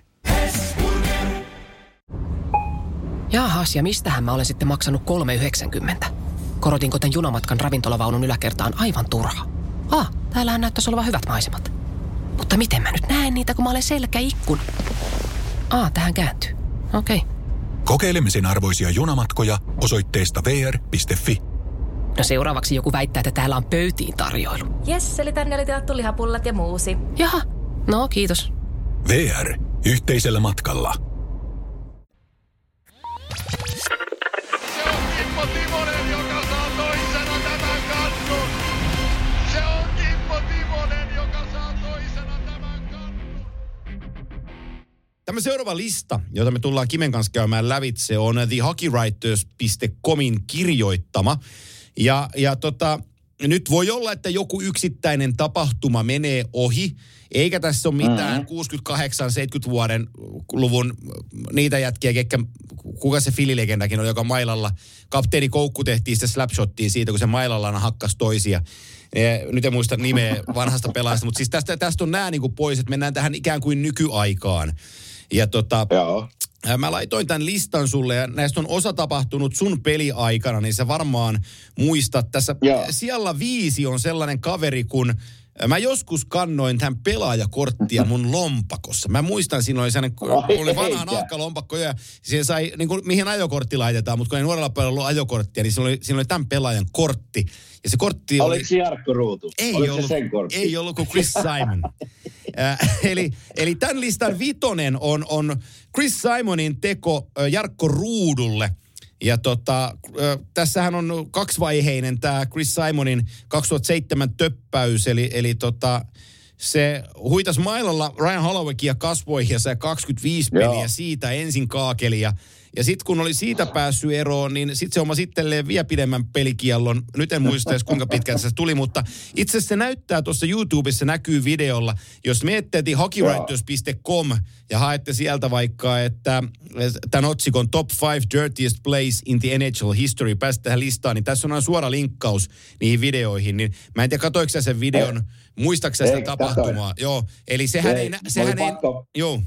Jaahas, ja mistähän mä olen sitten maksanut kolme yhdeksänkymmentä? Korotinko tän junamatkan ravintolavaunun yläkertaan aivan turha? Ah, täällähän näyttäisi olevan hyvät maisemat. Mutta miten mä nyt näen niitä, kun mä olen selkäikkun? Ah, tähän kääntyy. Okei. Okay. Kokeilemisen arvoisia junamatkoja osoitteesta v r piste fi. No seuraavaksi joku väittää, että täällä on pöytiin tarjoilu. Jes, eli tänne oli tilattu lihapullat ja muusi. Jaha, no kiitos. V R. Yhteisellä matkalla. Se on Kimmo Timonen, joka saa toisena tämän kannun. Se on Kimmo Timonen, joka saa toisena tämän kannun. Tämä seuraava lista, jota me tullaan Kimen kanssa käymään lävitse, on the hockey writers piste comin kirjoittama. Ja, ja tota, nyt voi olla, että joku yksittäinen tapahtuma menee ohi, eikä tässä ole mitään mm-hmm. kuusikymmentäkahdeksan seitsemänkymmentä vuoden luvun niitä jätkiä, ketkä, kuka se fililegendakin oli, joka mailalla, kapteeni Koukku tehtiin sitä slapshottiin siitä, kun se mailalla hakkas toisia. Ja nyt en muista nimeä vanhasta pelaajasta, mutta siis tästä, tästä on nämä niin kuin pois, että mennään tähän ikään kuin nykyaikaan. Ja tota, Joo. Mä laitoin tämän listan sulle ja näistä on osa tapahtunut sun peliaikana, niin sä varmaan muistat. Tässä Joo. Siellä viisi on sellainen kaveri, kun mä joskus kannoin tämän pelaajakorttia mun lompakossa. Mä muistan, siinä oli sellainen, oli vanha nahkalompakko ja siihen sai, niin kuin, mihin ajokortti laitetaan, mutta kun ei nuorella pelalla ollut ajokorttia, niin siinä oli, siinä oli tämän pelaajan kortti. Ja se kortti oli... Oliko se Jarkko Ruutu? Ei Oliko ollut, se sen kortti? Ei ollut kuin Chris Simon. äh, eli, eli tämän listan vitonen on, on Chris Simonin teko äh, Jarkko Ruudulle. Ja tota, äh, tässähän on kaksivaiheinen tämä Chris Simonin kaksituhattaseitsemän töppäys, eli, eli tota, se huitas mailalla Ryan Hollowaykia kasvoihin ja sai kaksikymmentäviisi peliä Joo. siitä ensin kaakelia. Ja sitten kun oli siitä päässyt eroon, niin sitten se oma sittenleen vielä pidemmän pelikiellon. Nyt en muista edes kuinka pitkään se tuli, mutta itse asiassa se näyttää tuossa YouTubessa, näkyy videolla. Jos miettii hockeywriters piste com ja haette sieltä vaikka, että tämän otsikon Top five Dirtiest Plays in the N H L History, päästä tähän listaan, niin tässä on suora linkkaus niihin videoihin. Niin mä en tiedä, katoiko sä sen videon, muistatko sä sitä tapahtumaa? Joo, eli sehän ei... ei sehän ei joo.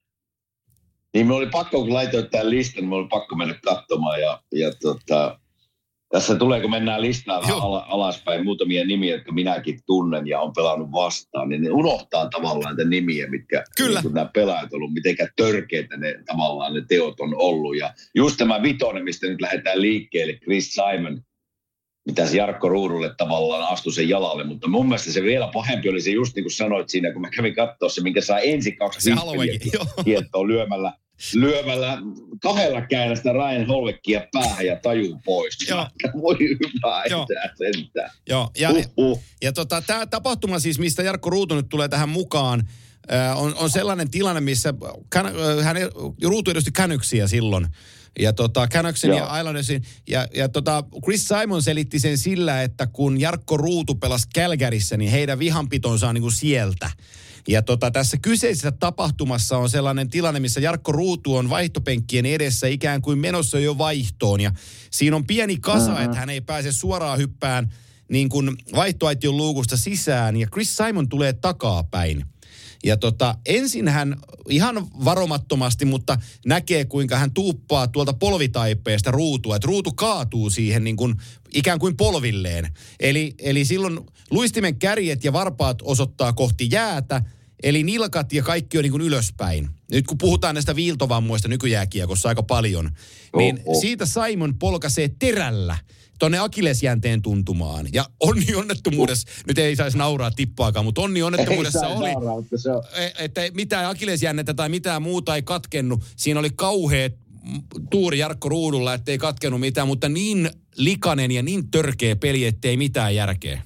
Niin me oli pakko, kun laitoin tämän listan, me oli pakko mennä katsomaan ja, ja tota, tässä tulee, kun mennään listaan al- alaspäin muutamia nimiä, jotka minäkin tunnen ja on pelannut vastaan, niin ne unohtaa tavallaan niitä nimiä, mitkä niin kun nämä pelaajat on ollut, mitenkä törkeitä ne tavallaan ne teot on ollut. Ja just tämä vitonen, mistä nyt lähdetään liikkeelle, Chris Simon, mitä se Jarkko Ruudulle tavallaan astui sen jalalle, mutta mun mielestä se vielä pahempi oli se just niin kuin sanoit siinä, kun mä kävin katsoa se, minkä sai ensin kaksi kieltoa lyömällä, lyömällä kahdella käydästä Ryan Hollowaykia päähän ja tajun pois. Voi hyvä, että sentään. Joo, ja, uh-huh. ja tota, tämä tapahtuma siis, mistä Jarkko Ruutu nyt tulee tähän mukaan, on, on sellainen tilanne, missä kän, hän Ruutu edusti Canucksia silloin. Ja tota, Canucksin ja Islandersin. Ja, ja tota, Chris Simon selitti sen sillä, että kun Jarkko Ruutu pelasi Calgaryssä, niin heidän vihanpitonsa on niin kuin sieltä. Ja tota, tässä kyseisessä tapahtumassa on sellainen tilanne, missä Jarkko Ruutu on vaihtopenkkien edessä ikään kuin menossa jo vaihtoon. Ja siinä on pieni kasa, mm-hmm. että hän ei pääse suoraan hyppään niin kuin vaihtoaition luukusta sisään. Ja Chris Simon tulee takapäin. Ja tota, ensin hän ihan varomattomasti, mutta näkee kuinka hän tuuppaa tuolta polvitaipeesta ruutua. Että ruutu kaatuu siihen niin kuin, ikään kuin polvilleen. Eli, eli silloin luistimen kärjet ja varpaat osoittaa kohti jäätä. Eli nilkat ja kaikki on niin kuin ylöspäin. Nyt kun puhutaan näistä viiltovammoista nykyjääkiekossa aika paljon, niin oh, oh. siitä Simon polkaisee terällä tuonne akillesjänteen tuntumaan. Ja onni onnettomuudessa, uh. nyt ei saisi nauraa tippaakaan, mutta onni onnettomuudessa oli, nauraa, mutta se on. Että mitään akillesjännettä tai mitään muuta ei katkennut. Siinä oli kauheat tuuri Jarkko Ruudulla, ettei katkennut mitään, mutta niin likainen ja niin törkeä peli, ettei mitään järkeä.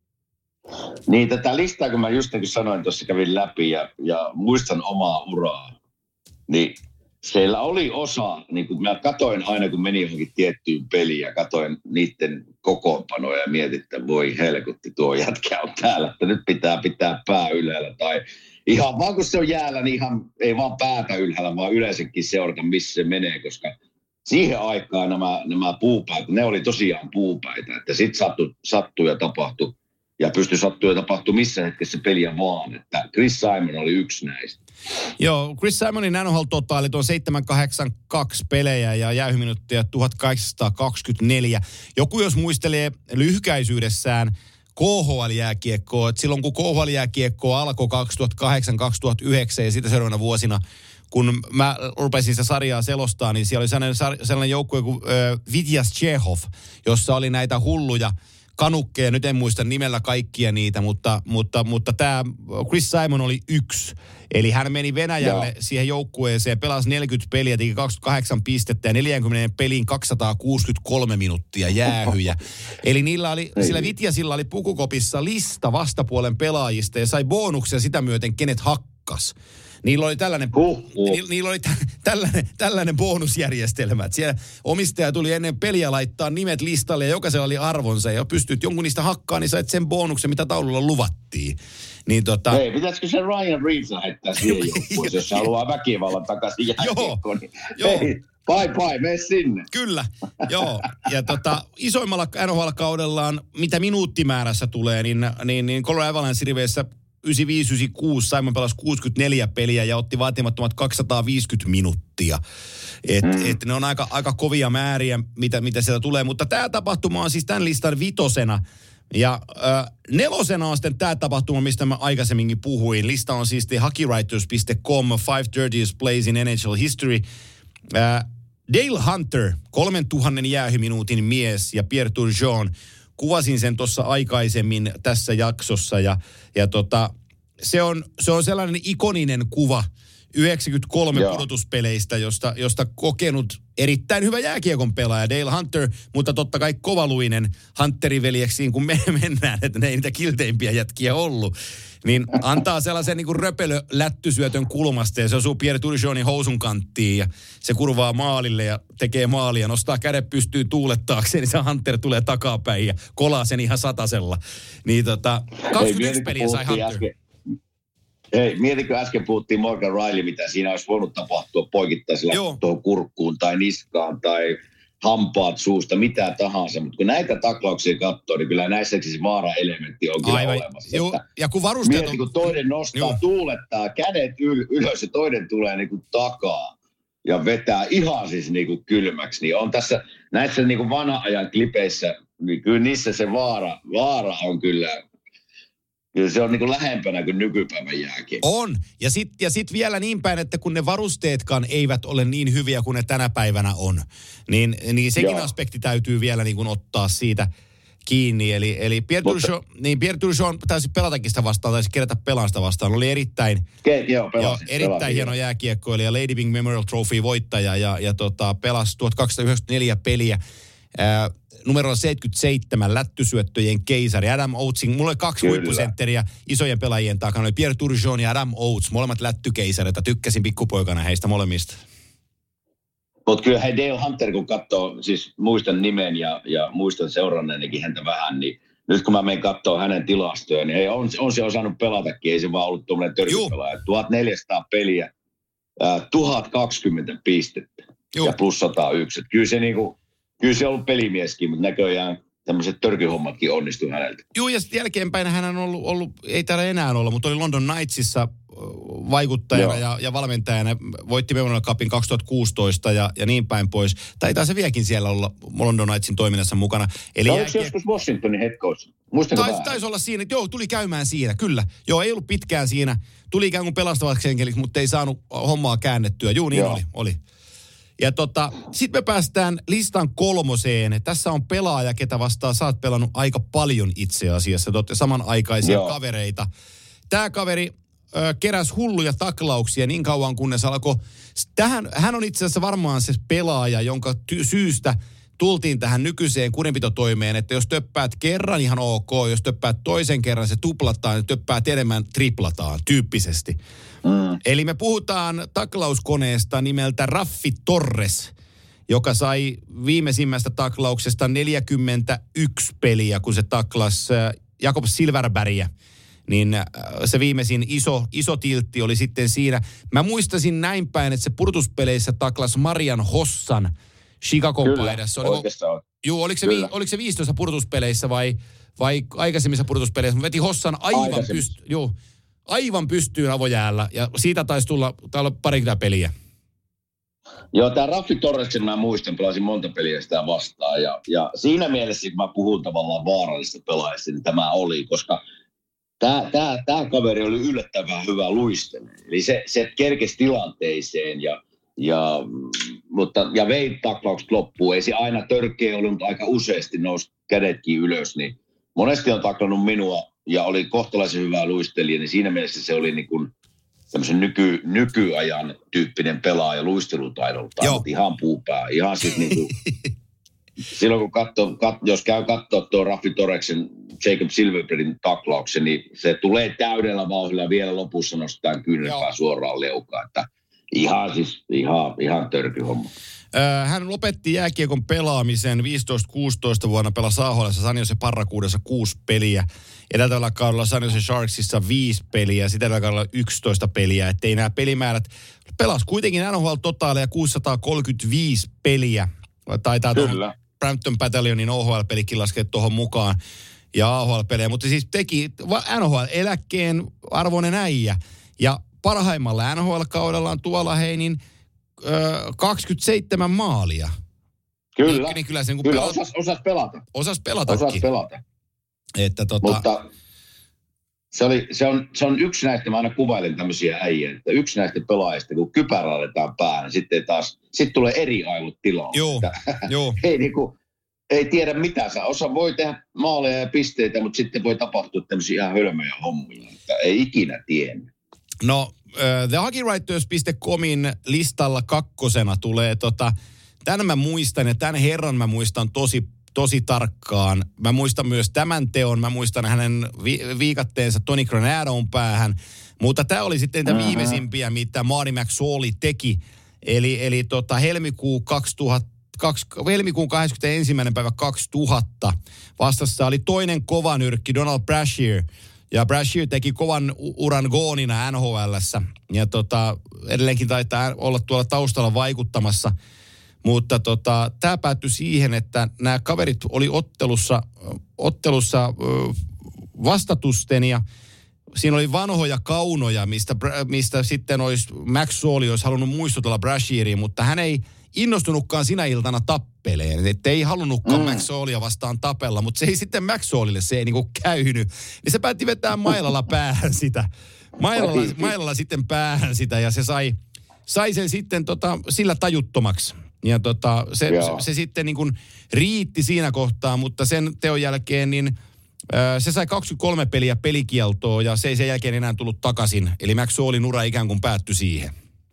Niin, tätä listaa, kun mä just niin kuin sanoin, tuossa kävin läpi ja, ja muistan omaa uraa, niin siellä oli osa, niin kuin mä katoin aina, kun meni johonkin tiettyyn peliin ja katoin niiden kokoonpanoja ja mietin, että voi helkutti, tuo jätkä on täällä, että nyt pitää pitää pää ylhäällä. Tai ihan vaan kun se on jäällä, niin ihan ei vaan päätä ylhäällä, vaan yleensäkin seurata, missä se menee, koska siihen aikaan nämä, nämä puupäät, ne oli tosiaan puupäitä, että sitten sattui, sattui ja tapahtui. Ja pystyi sattua ja tapahtua missä hetkessä peliä vaan. Että Chris Simon oli yksi näistä. Joo, Chris Simonin N H L-totaalit on seitsemän kahdeksankymmentäkaksi pelejä ja jäähyminuuttia tuhatkahdeksansataakaksikymmentäneljä. Joku jos muistelee lyhykäisyydessään K H L-jääkiekkoa, että silloin kun K H L-jääkiekko alkoi kaksituhattakahdeksan kaksituhattayhdeksän ja sitä seuraavana vuosina, kun mä rupesin sitä sarjaa selostaa, niin siellä oli sellainen, sellainen joukkue kuin äh, Vityaz Chehov, jossa oli näitä hulluja kanukkeja, nyt en muista nimellä kaikkia niitä, mutta, mutta, mutta tämä Chris Simon oli yksi. Eli hän meni Venäjälle Joo. siihen joukkueeseen, pelasi neljäkymmentä peliä, teki kaksikymmentäkahdeksan pistettä ja neljäkymmentä peliin kaksisataakuusikymmentäkolme minuuttia jäähyjä. Eli niillä oli, sillä Vityazilla oli pukukopissa lista vastapuolen pelaajista ja sai bonuksia sitä myöten, kenet hakkas. Niillä oli tällainen, huh, huh. Niillä, niillä oli tä, tällainen, tällainen bonusjärjestelmä, että siellä omistaja tuli ennen peliä laittaa nimet listalle ja jokaisella oli arvonsa ja pystyt jonkun niistä hakkaan, niin sait sen bonuksen, mitä taululla luvattiin. Niin tota... Hei, pitäisikö se Ryan Reeves lähettää siihen joukkueeseen, jos se haluaa väkivallan takaisin jääkiekkoon? Niin joo. Hei, bye bye, mene sinne. Kyllä, joo. Ja tota, isoimmalla N H L-kaudellaan, mitä minuuttimäärässä tulee, niin, niin, niin Colorado Avalanche-riveissä yhdeksänkymmentäviisi yhdeksänkymmentäkuusi Simon pelasi kuusikymmentäneljä peliä ja otti vaatimattomat kaksisataaviisikymmentä minuuttia. Et, mm. et ne on aika, aika kovia määriä, mitä, mitä sieltä tulee. Mutta tämä tapahtuma on siis tämän listan vitosena. Ja äh, nelosena on sitten tämä tapahtuma, mistä mä aikaisemminkin puhuin. Lista on siis hockeyWriters piste com, Five Dirtiest Plays in N H L History. Äh, Dale Hunter, kolmentuhannen jäähyminuutin mies, ja Pierre Turgeon. Kuvasin sen tuossa aikaisemmin tässä jaksossa, ja, ja tota, se, on, se on sellainen ikoninen kuva yhdeksänkymmentäkolme Joo. pudotuspeleistä, josta, josta kokenut erittäin hyvä jääkiekon pelaaja Dale Hunter, mutta totta kai kovaluinen Hunterin veljeksiin, kun me mennään, että ne ei niitä kilteimpiä jätkiä ollut, niin antaa sellaisen niin kuin röpelö-lättysyötön kulmasta, ja se osuu Pierre Turgeonin housun kanttiin, ja se kurvaa maalille ja tekee maalia, nostaa kädet pystyyn tuulettaakseen, niin se Hunter tulee takapäin ja kolaa sen ihan satasella. Niin tota, kaksikymmentäyksi peliä sai Hunter. Äsken. Hei, mietitkö äsken puhuttiin Morgan Rielly, mitä siinä olisi voinut tapahtua poikittaisella tuohon kurkkuun tai niskaan tai hampaat suusta, mitä tahansa. Mutta kun näitä taklauksia katsoo, niin kyllä näissä siis vaara-elementti on kyllä Aivan. olemassa. Joo, ja kun varusteet mieti, kun toinen nostaa, Joo. tuulettaa kädet yl- ylös ja toinen tulee niin kuin takaa ja vetää ihan siis niin kuin kylmäksi, niin on tässä näissä niin kuin vanhan ajan klipeissä, niin kyllä niissä se vaara, vaara on kyllä... Kyllä se on niin kuin lähempänä kuin nykypäivän jääkiekko. On. Ja sitten ja sit vielä niin päin, että kun ne varusteetkaan eivät ole niin hyviä kuin ne tänä päivänä on, niin, niin sekin Joo. aspekti täytyy vielä niin kuin ottaa siitä kiinni. Eli, eli Pierre Turgeon, niin Pierre Turgeon taisi pelatakin sitä vastaan, taisi kerätä pelaan sitä vastaan. Oli erittäin, Ke, joo, pelasin, jo, erittäin pelasin, hieno jo. jääkiekkoilija, Lady Byng Memorial Trophy voittaja ja, ja tota, pelasi tuhatkaksisataayhdeksänkymmentäneljä peliä. Ää, numerolla seitsemänkymmentäseitsemän lättysyöttöjen keisari Adam Oatesin. Mulla oli kaksi Kyllä. huippusentteriä isojen pelaajien takana. Oli Pierre Turgeon ja Adam Oates, molemmat lättykeisareita. Tykkäsin pikkupoikana heistä molemmista. Mutta kyllä hei Dale Hunter, kun katsoo, siis muistan nimen ja, ja muistan seuranneenikin häntä vähän, niin nyt kun mä menen katsoa hänen tilastoja, niin hei, on, on se osannut pelatakin, ei se vaan ollut tuommoinen törkypelaaja. tuhatneljäsataa peliä, äh, tuhat kaksikymmentä pistettä Juh. ja plus sata yksi. Et kyllä se niinku... Kyllä se on ollut pelimieskin, mutta näköjään tämmöiset törkyhommatkin onnistui häneltä. Joo, ja sitten jälkeenpäin hän on ollut, ollut, ei täällä enää olla, mutta oli London Knightsissa vaikuttajana ja, ja valmentajana. Voitti Memorial Cupin kaksituhattakuusitoista ja, ja niin päin pois. Taitaa se vieläkin siellä olla London Knightsin toiminnassa mukana. Eli oliko se joskus Washingtonin head coach? Muistatko Taisi tais olla siinä, joo, tuli käymään siinä, kyllä. Joo, ei ollut pitkään siinä. Tuli ikään kuin pelastavaksi enkeliksi, mutta ei saanut hommaa käännettyä. Juu, niin joo. oli, oli. Ja tota, sitten me päästään listan kolmoseen. Tässä on pelaaja, ketä vastaan sä oot pelannut aika paljon itse asiassa. Te olette samanaikaisia Joo. kavereita. Tämä kaveri ö, keräsi hulluja taklauksia niin kauan, kunnes alkoi... Tähän, hän on itse asiassa varmaan se pelaaja, jonka ty- syystä tultiin tähän nykyiseen kurinpitotoimeen, että jos töppäät kerran ihan ok, jos töppäät toisen kerran se tuplataan, ja töppäät enemmän triplataan tyyppisesti. Mm. Eli me puhutaan taklauskoneesta nimeltä Raffi Torres, joka sai viimeisimmästä taklauksesta neljäkymmentäyksi peliä, kun se taklasi Jakob Silverbergia. Niin se viimeisin iso, iso tiltti oli sitten siinä. Mä muistasin näin päin, että se pudotuspeleissä taklasi Marian Hossan Chicagon paidassa. Oikeastaan. Joo, oliko se, vi, oliko se viisitoista pudotuspeleissä vai, vai aikaisemmissa pudotuspeleissä? Mä veti Hossan aivan, pyst, joo, aivan pystyyn avojäällä ja siitä taisi tulla täällä parikymmentä peliä. Joo, tämä Raffi Torreksen mä muistan, pelasin monta peliä sitä vastaan ja, ja siinä mielessä, kun mä puhun tavallaan vaarallista pelaajista, niin tämä oli, koska tämä, tämä, tämä kaveri oli yllättävän hyvä luistelija. Eli se, se kerkesi tilanteeseen ja Ja, mutta, ja vei taklaukset loppuun. Ei se aina törkeä ollut, mutta aika useasti nousi kädetkin ylös. Niin monesti on taklannut minua ja oli kohtalaisen hyvä luistelija, niin siinä mielessä se oli niin kuin tämmöisen nyky, nykyajan tyyppinen pelaaja luistelutaidolta. Mutta ihan puupää. Ihan siis niin kuin, silloin kun katso, kat, jos käy katsoa tuo Raffi Torreksen Jacob Silverbergin taklauksen, niin se tulee täydellä vauhdilla vielä lopussa nostaa kyynärpää suoraan leukaan. Että ihan siis, ihan, ihan törkyhomma. Hän lopetti jääkiekon pelaamisen viisitoista kuusitoista vuonna, pelasi A H L:ssä San Jose Barracuudassa kuusi peliä. Edeltävällä kaudella San Jose Sharksissa viisi peliä, sitä tällä kaudella yksitoista peliä. Ettei nämä pelimäärät, pelasi kuitenkin N H L-totaaleja kuusisataakolmekymmentäviisi peliä. Taitaa tuohon Brampton Battalionin O H L-pelikin laskea tuohon mukaan ja A H L-pelejä. Mutta siis teki N H L-eläkkeen arvoinen äijä. Ja parhaimmalla N H L-kaudellaan tuolla Heinin kaksikymmentäseitsemän maalia. Kyllä, niin kyllä, sen, kun kyllä pelata, osas, osas pelata. Osas pelatakin. Osas pelata. Että tota... Mutta se, oli, se, on, se on yksi näistä, mä aina kuvailen tämmöisiä äijä, että yksi näistä pelaajista, kun kypärä aletaan päähän, sitten taas, sitten tulee eri ailut tilalle. Joo, joo. ei, niinku, ei tiedä mitä saa. Osa voi tehdä maaleja ja pisteitä, mutta sitten voi tapahtua tämmöisiä ihan hölmöjä hommia, että ei ikinä tiennyt. No, uh, the hockey writers piste comin listalla kakkosena tulee tota, tämän mä muistan ja tämän herran mä muistan tosi, tosi tarkkaan. Mä muistan myös tämän teon, mä muistan hänen vi- viikatteensa Tony Granadon päähän, mutta tämä oli sitten niitä viimeisimpiä, mitä Marty McSorley teki. Eli, eli tota, helmikuu kaksituhatta, kaksi, helmikuun kahdeskymmenesensimmäinen päivä kaksituhatta vastassa oli toinen kova nyrkki Donald Brashear. Ja Brashear teki kovan uran goonina N H L:ssä. Ja tota, edelleenkin taitaa olla tuolla taustalla vaikuttamassa. Mutta tota, tämä päättyi siihen, että nämä kaverit oli ottelussa, ottelussa vastatusten ja siinä oli vanhoja kaunoja, mistä, mistä sitten olisi McSorley olisi halunnut muistutella Brashearia, mutta hän ei innostunutkaan sinä iltana tappeleen. Että ei halunnutkaan mm. McSorleya vastaan tapella, mutta se ei sitten McSorleylle se ei niinku käynyt. Niin se päätti vetää mailalla päähän sitä. Mailalla, mailalla sitten päähän sitä ja se sai, sai sen sitten tota, sillä tajuttomaksi. Ja tota, se, se, se sitten niin kuin riitti siinä kohtaa, mutta sen teon jälkeen niin äh, se sai kaksikymmentäkolme peliä pelikieltoa ja se ei sen jälkeen enää tullut takaisin. Eli McSorleyn ura ikään kuin päättyi siihen.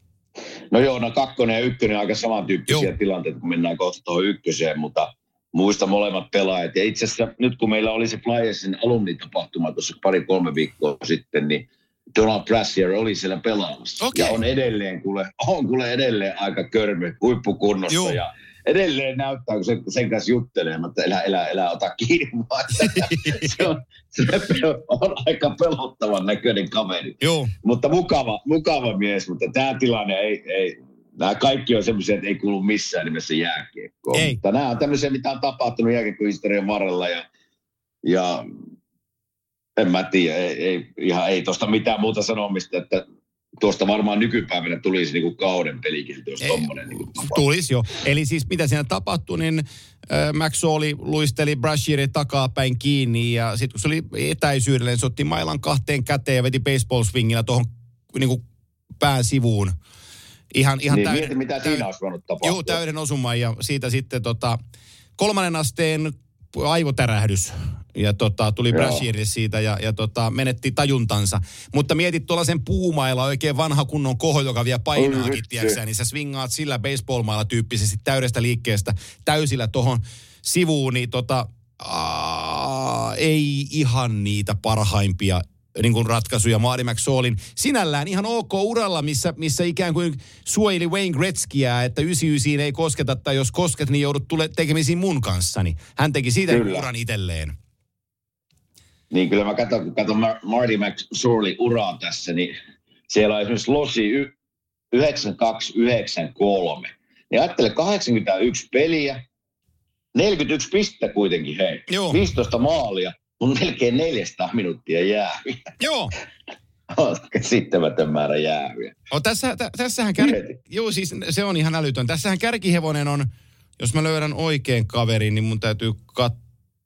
No joo, no kakkonen ja ykkönen on aika samantyyppisiä joo. tilanteita, kun mennään kohta tuohon ykköseen, mutta muista molemmat pelaajat. Ja itse asiassa nyt kun meillä oli se Flyersin alumnitapahtuma tuossa pari-kolme viikkoa sitten, niin Donald Brashear oli siellä pelaamassa. Okay. Ja on edelleen, kuule, on kuule edelleen aika körmy huippukunnossa. Joo. Ja edelleen näyttää, kun sen, sen kanssa juttelee, että elä, elä, elä, ota kiinni. se, on, se on aika pelottavan näköinen kaveri. Joo. Mutta mukava, mukava mies, mutta tämä tilanne ei, ei nämä kaikki on semmoisia, että ei kuulu missään nimessä jääkiekkoon. Ei. Mutta nämä on tämmöisiä, mitä on tapahtunut jääkiekkohistorian varrella ja, ja en mä tiedä, ei, ei, ihan ei tuosta mitään muuta sanomista, että tuosta varmaan nykypäivänä tulisi niinku kauden pelikielto, jos tommoinen niinku tapahtuu. Tulisi jo. Eli siis mitä siinä tapahtui, niin äh, McSorley luisteli Brashearin takapäin kiinni ja sitten kun se oli etäisyydellä, niin se otti mailan kahteen käteen ja veti baseball swingillä tuohon niinku pään sivuun. Ihan, ihan niin, täyden, mieti, mitä täyden, siinä olisi voinut tapahtua. Joo, täyden osuman ja siitä sitten tota, kolmannen asteen aivotärähdys. Ja tota, tuli Brashearille siitä ja, ja tota, menetti tajuntansa. Mutta mietit tuolla sen puumailla oikein vanha kunnon koho, joka vielä painaakin, tiedätkö, niin sä swingaat sillä baseballmailla tyyppisesti täydestä liikkeestä täysillä tohon sivuun, niin tota, aa, ei ihan niitä parhaimpia niin kuin ratkaisuja Marty McSorleyn sinällään ihan ok uralla, missä, missä ikään kuin suojeli Wayne Gretzkyä, että yhdeksänkymmentäyhdeksän ei kosketa, tai jos kosket, niin joudut tule tekemisiin mun kanssani. Hän teki siitä kyllä uran itselleen. Niin kyllä mä katson, kun katson Marty McSorley uraa tässä, niin siellä on esimerkiksi losi yhdeksänkymmentäkaksi yhdeksänkymmentäkolme. Niin ajattele kahdeksankymmentäyksi peliä, neljäkymmentäyksi pistettä kuitenkin, hei. Joo. viisitoista maalia. On melkein neljäsataa minuuttia jääviä. Joo. On käsittämätön määrä jääviä. O, tässä, tä, tässähän kär... Joo, siis se on ihan älytön. Tässähän kärkihevonen on, jos mä löydän oikein kaverin, niin mun täytyy katsoa.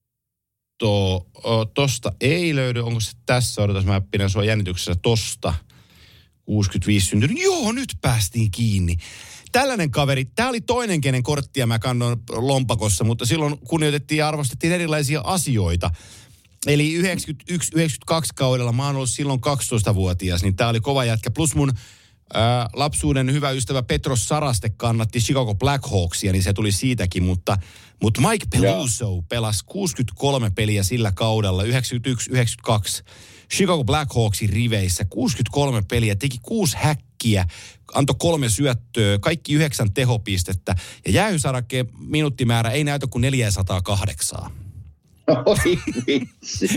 O, tosta ei löydy. Onko se tässä? Odotas, mä pidän sua jännityksessä tosta. kuusikymmentäviisi syntynyt. Joo, nyt päästiin kiinni. Tällainen kaveri, tämä oli toinen, kenen korttia mä kannoin lompakossa, mutta silloin kunnioitettiin ja arvostettiin erilaisia asioita. Eli yhdeksänkymmentäyksi yhdeksänkymmentäkaksi kaudella, mä oon ollut silloin kaksitoistavuotias, niin tää oli kova jätkä. Plus mun Ää, lapsuuden hyvä ystävä Petros Saraste kannatti Chicago Blackhawksia, niin se tuli siitäkin, mutta, mutta Mike Peluso Joo. pelasi kuusikymmentäkolme peliä sillä kaudella, yhdeksänkymmentäyksi yhdeksänkymmentäkaksi. Chicago Blackhawksin riveissä, kuusikymmentäkolme peliä, teki kuusi häkkiä, antoi kolme syöttöä, kaikki yhdeksän tehopistettä. Ja jäähysarakkeen minuuttimäärä ei näytä kuin neljäsataakahdeksan. Oi vitsi.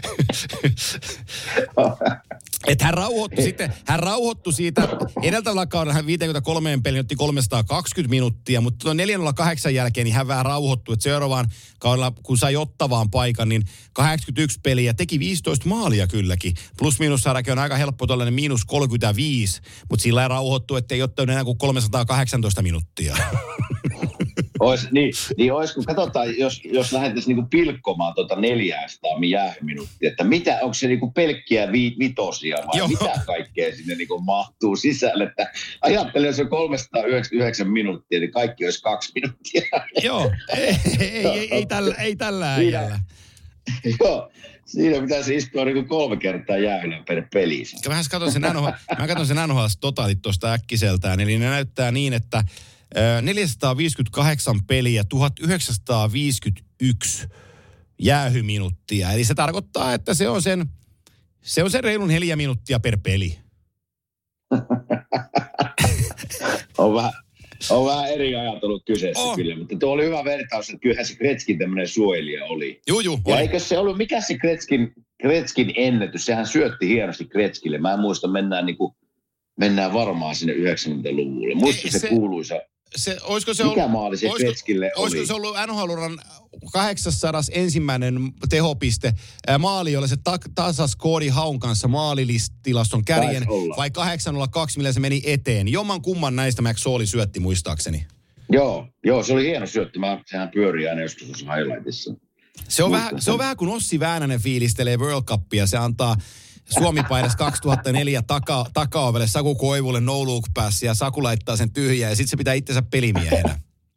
Että hän rauhoittui sitten, hän rauhoittui siitä, edeltävällä kaudella hän viisikymmentäkolme peliin otti kolmesataakaksikymmentä minuuttia, mutta tuon neljä nolla kahdeksan jälkeen niin hän vähän rauhoittui, että seuraavaan kaudella, kun sai Ottavaan paikan, niin kahdeksankymmentäyksi peliä, teki viisitoista maalia kylläkin. Plus-miinus-sarake on aika helppo tuollainen miinus kolmekymmentäviisi, mutta sillä ei rauhoittu, ettei ottanut enää kuin kolmesataakahdeksantoista minuuttia. Ois, niin, niin ois, kun katsotaan, jos, jos lähdettäisiin niinku pilkkomaan tuota neljäsataa jäähyminuuttia, että mitä, onko se niinku pelkkiä vi, vitosia vai Joo. mitä kaikkea sinne niinku mahtuu sisälle, että ajattelen, jos on kolmesataayhdeksänkymmentäyhdeksän minuuttia, niin kaikki olisi kaksi minuuttia. Joo, ei, ei, ei, ei, tällä, ei tällä äijällä. Joo, siinä pitäisi istua niinku kolme kertaa jäähynä per peli. Mä katson sen N H L, mä katson sen N H L-totaalit tuosta äkkiseltään, eli ne näyttää niin, että neljäsataaviisikymmentäkahdeksan peliä, tuhatyhdeksänsataaviisikymmentäyksi jäähyminuuttia. Eli se tarkoittaa, että se on sen, se on sen reilun neljä minuuttia per peli. on, vähän, on vähän eri ajatellut kyseessä oh. kyllä, mutta tuo oli hyvä vertaus, että kyllähän se Gretzkin tämmöinen suojelija oli. Juu, juu, ja eikö se ollut, mikä se Gretzkin, Gretzkin ennätys, sehän syötti hienosti Gretzkille. Mä en muista, mennään niinku, mennään varmaan sinne yhdeksänkymmentäluvulle. Muista se, se kuuluisa. Se, olisiko se Mikä ollut, maali se olisiko, Gretzkille oli? Olisiko se ollut N H L-uran kahdeksansadas ensimmäinen tehopiste ää, maali, jolla se ta- tasas Cody Haun kanssa maalilistilaston kärjen, vai kahdeksan nolla kaksi, millä se meni eteen? Jomman kumman näistä McSorley syötti muistaakseni. Joo, joo, se oli hieno syötti. Mä, sehän pyörii aina joskus tuossa highlightissa. Se on, vähän, se on vähän kuin Ossi Väänänen fiilistelee World Cupia. Se antaa Suomi-paidas kaksituhattaneljä taka, takaovelle Saku Koivulle no look pass ja Saku laittaa sen tyhjään ja sitten se pitää itsensä pelimiehenä.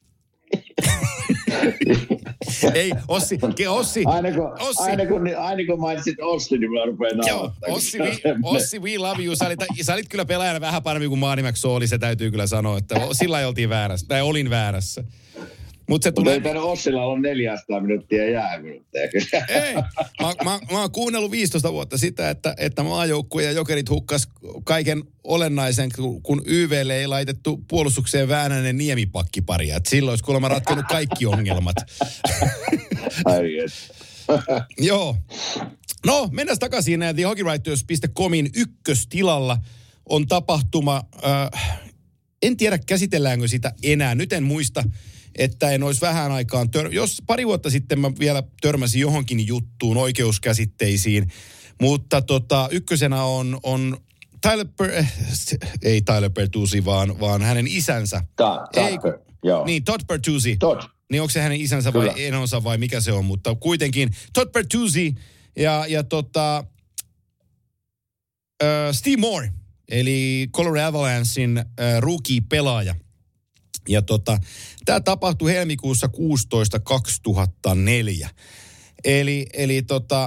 Ei, Ossi, Ossi. Aina kun, Ossi. Aina kun, aina kun mainitsit Ossi, niin mä rupean nauhoittamaan. Joo, Ossi, we, Ossi, we love you. Sä olit, sä olit kyllä pelaajana vähän paremmin kuin Marty McSorley, se täytyy kyllä sanoa, että sillä ei oltiin väärässä, tai olin väärässä. Mutta Mut tulee... ei tainnut Ossilla olla neljäsataa minuuttia jäähyminuuttia kyllä. Ei, mä, mä, mä oon kuunnellut viisitoista vuotta sitä, että, että maajoukkue ja Jokerit hukkas kaiken olennaisen, kun Y V:lle ei laitettu puolustukseen Väänänen Niemipakkiparia. Et silloin olisi kuulemma ratkennut kaikki ongelmat. Ai et. Joo. No, mennään takaisin. The Hockey Writers piste comin ykköstilalla on tapahtuma. Äh, en tiedä, käsitelläänkö sitä enää. Nyt en muista, että en olisi vähän aikaan, tör- jos pari vuotta sitten mä vielä törmäsin johonkin juttuun, oikeuskäsitteisiin, mutta tota, ykkösenä on, on Tyler, per- äh, ei Tyler Bertuzzi, vaan, vaan hänen isänsä. Ta- ei, ta- joo. Niin, Todd Bertuzzi. Todd. Niin onko se hänen isänsä vai Kyllä. enonsa vai mikä se on, mutta kuitenkin Todd Bertuzzi ja, ja tota, äh, Steve Moore, eli Colorado Avalanchein äh, rookie-pelaaja. Ja tota, tämä tapahtui helmikuussa kuusitoista kaksituhattaneljä. Eli, eli tota,